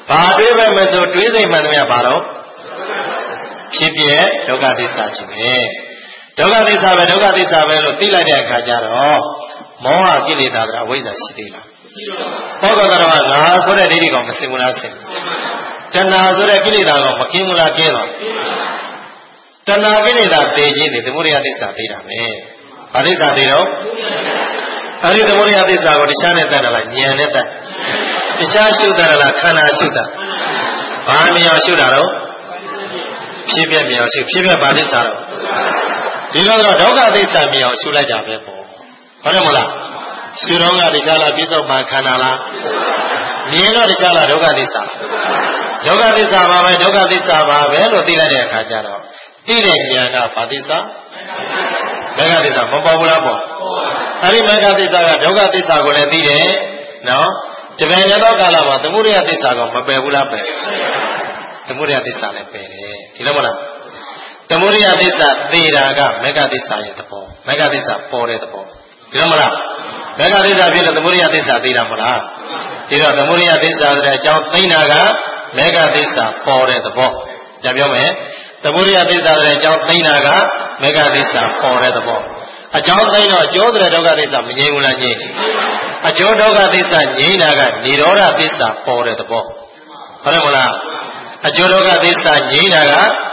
ဘာတွေးပဲမဆိုတွေးစိတ်မှန်သမျှဘာလို့ဖြစ်ပြဒုက္ခသစ္စာကြီးပဲဒုက္ခသစ္စာပဲဒုက္ခသစ္စာပဲလို့သိလိုက်တဲ့အခါကျတော့မောဟကိလေသာတွေအဝိဇ္ဇာရှိသေးလားဘောဂကရဝငါဆိုတဲ့ဒိဋ္ဌိကောင်မစင်ဘူးလားစင်တဏှာဆိုတဲ့ကိလေသာကောင်မကင်းဘူးလားကင်းတော့တဏှာကိလေသာသိခြင်းတွေသမုဒယသစ္စာသိတာပဲဘာသစ္စာသိတော့အဲဒီသမုဒယသစ္စာကိုတရားနဲ့တတ်တယ်လားဉာဏ်နဲ့တတ်တရားရှုတတ်တယ်လားခန္ဓာရှုတတ်ဘာမြောင်ရှုတာတော့ဖြစ်ပြမြောင်ရှုဖြစ်ပြဘာသစ္စာတော့ဒီလိုတော့ဒုက္ခသစ္စာမြောင်ရှုလိုက်ကြပဲပေါ့ဟုတ်တယ်မလားရှုတော့ကတရားလားပြစ္ဆုတ်ပါခန္ဓာလားမြင်တော့တရားလားဒုက္ခသစ္စာဒုက္ခသစ္စာပါပဲဒုက္ခသစ္စာပါပဲလို့သိလိုက်တဲ့အခါကျတော့သိတဲ့ဉာဏ်ကဘာသစ္စာမဂ္ဂသစ္စာမပေါ်ဘူးလားပေါ့အဲဒီမဂ္ဂသစ္စာကဒုက္ခသစ္စာကိုလည်းသိတယ်နော်တပည့်သောကာလမှာသမုဒယသစ္စာကမပယ်ဘူးလားပယ်သမုဒယသစ္စာလည်းပယ်တယ်ဒီလိုမလားသမုဒယသစ္စာသိတာကမဂ္ဂသစ္စာရဲ့သဘောမဂ္ဂသစ္စာပေါ်တဲ့သဘောဒီလိုမလားမဂ္ဂသစ္စာဖြစ်တဲ့သမုဒယသစ္စာသိတာမလားဒီတော့သမုဒယသစ္စာဆိုတဲ့အကြောင်းသိတာကမဂ္ဂသစ္စာပေါ်တဲ့သဘောကြပြောမယ်သမုဒယသစ္စာဆိုတဲ့အကြောင်းသိတာကမဂ္ဂသစ္စာပေါ်တဲ့သဘောအကြောင်းသိတော့အကျိုးတဲ့ဒုက္ခသစ္စာမငြိမ်းဘူးလားငြိမ်းအကျိုးဒုက္ခသစ္စာငြိမ်းတာကនិရောဓသစ္စာပေါ်တဲ့သဘောဟုတ်တယ်မလားအကျိုးဒုက္ခသစ္စာငြိမ်းတာ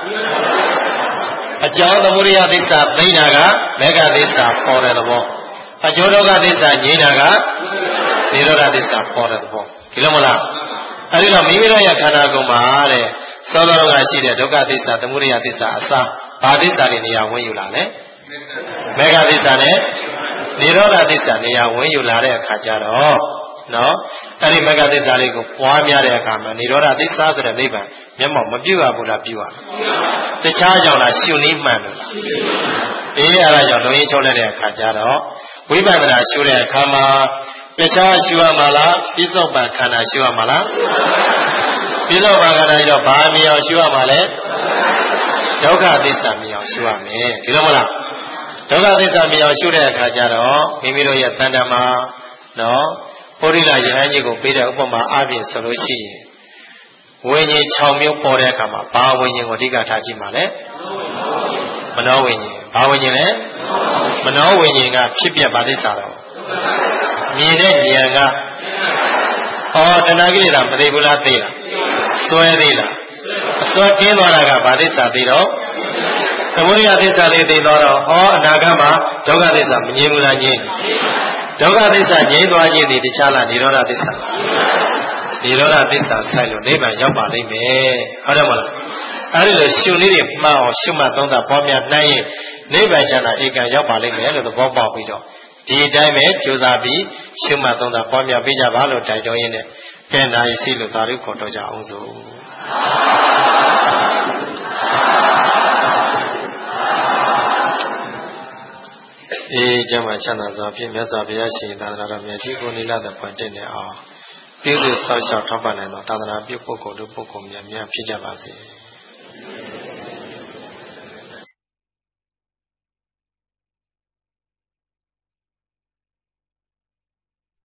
ကအကြောင်းသမုဒယသစ္စာသိတာကမဂ္ဂသစ္စာပေါ်တဲ့သဘောအကျိုးဒုက္ခသစ္စာငြိမ်းတာကនិရောဓသစ္စာပေါ်တဲ့သဘောဒီလိုမလားအဲဒီတော့မိမိတို့ရဲ့ခန္ဓာကိုယ်မှာတဲ့သောသောကရှိတဲ့ဒုက္ခသစ္စာသမုဒယသစ္စာအစဘာသစ္စာတွေနေရာဝင်ယူလာလဲမဂ္ဂသစ္စာနဲ့និရောဓသစ္စာနေရာဝင်ယူလာတဲ့အခါကျတော့နော်အဲ့ဒီမဂ္ဂသစ္စာလေးကိုပွားများတဲ့အခါမှာនិရောဓသစ္စာဆိုတဲ့နိဗ္ဗာန်မျက်မှောက်မပြုတ်ရဘူးလားပြုတ်ရလားတခြားကြောင့်လားရှုနည်းမှန်လို့လားအေးအဲ့ဒါကြောင့်လုံရင်ချုပ်လိုက်တဲ့အခါကျတော့ဝိပဿနာရှုတဲ့အခါမှာတခြားရှုရမှာလားပြစ္ဆုတ်ပံခန္ဓာရှုရမှာလားပြစ္ဆုတ်ပံခန္ဓာကြီးတော့ဘာမြောင်ရှုရမှာလဲဒုက္ခသစ္စာမြောင်ရှုရမယ်ဒီလိုမလားဒုက္ခသစ္စာမြောင်ရှုတဲ့အခါကျတော့မိမိတို့ရဲ့တဏ္ဍာမှာနော်ပုရိလယဟန်ကြီးကိုပေးတဲ့ဥပမာအပြင်ဆိုလို့ရှိရင်ဝိညာဉ်6မျိုးပေါ်တဲ့အခါမှာဘာဝိညာဉ်ကိုအဓိကထားကြည့်မှာလဲမနောဝိညာဉ်ဘာဝိညာဉ်လဲမနောဝိညာဉ်ကဖြစ်ပြဘာသစ္စာတော့မြင်တဲ့ဉာဏ်ကတဏှာကိလေသာမသိဘူးလားသိလားစွဲသေးလားအစွဲကင်းသွားတာကဘာသစ္စာသိတော့သမုဒယသစ္စာလေးသိတော့အနာဂတ်မှာဒုက္ခသစ္စာမငြိမ်းဘူးလားငြိမ်းဒုက္ခသစ္စာငြိမ်းသွားခြင်းဒီတခြားလားនិရောဓသစ္စာនិရောဓသစ္စာဆိုင်လို့နိဗ္ဗာန်ရောက်ပါလိမ့်မယ်ဟုတ်တယ်မလားအဲဒီလိုရှုနည်းတွေမှန်အောင်ရှုမှတ်သုံးသပ်ပွားများနိုင်ရင်နိဗ္ဗာန်ချမ်းသာဧကံရောက်ပါလိမ့်မယ်လို့သဘောပေါက်ပြီးတော့ဒီအတိုင်းပဲကြိုးစားပြီးရှုမှတ်သုံးသပ်ပွားများပေးကြပါလို့တိုက်တွန်းရင်းနဲ့ကဲနာရီစီလို့သာဓုခေါ်တော့ကြအောင်စို့ကျမ်းမှာချမ်းသာစွာဖြင့်မြတ်စွာဘုရားရှင်သာသနာတော်မြတ်ကြီးကိုနိလသဖွင့်တင်နေအောင်ပြုစုဆောက်ရှောက်ထောက်ပံ့နိုင်သောသာသနာပြုပုဂ္ဂိုလ်တို့ပုဂ္ဂိုလ်များဖြစ်ကြပါစေ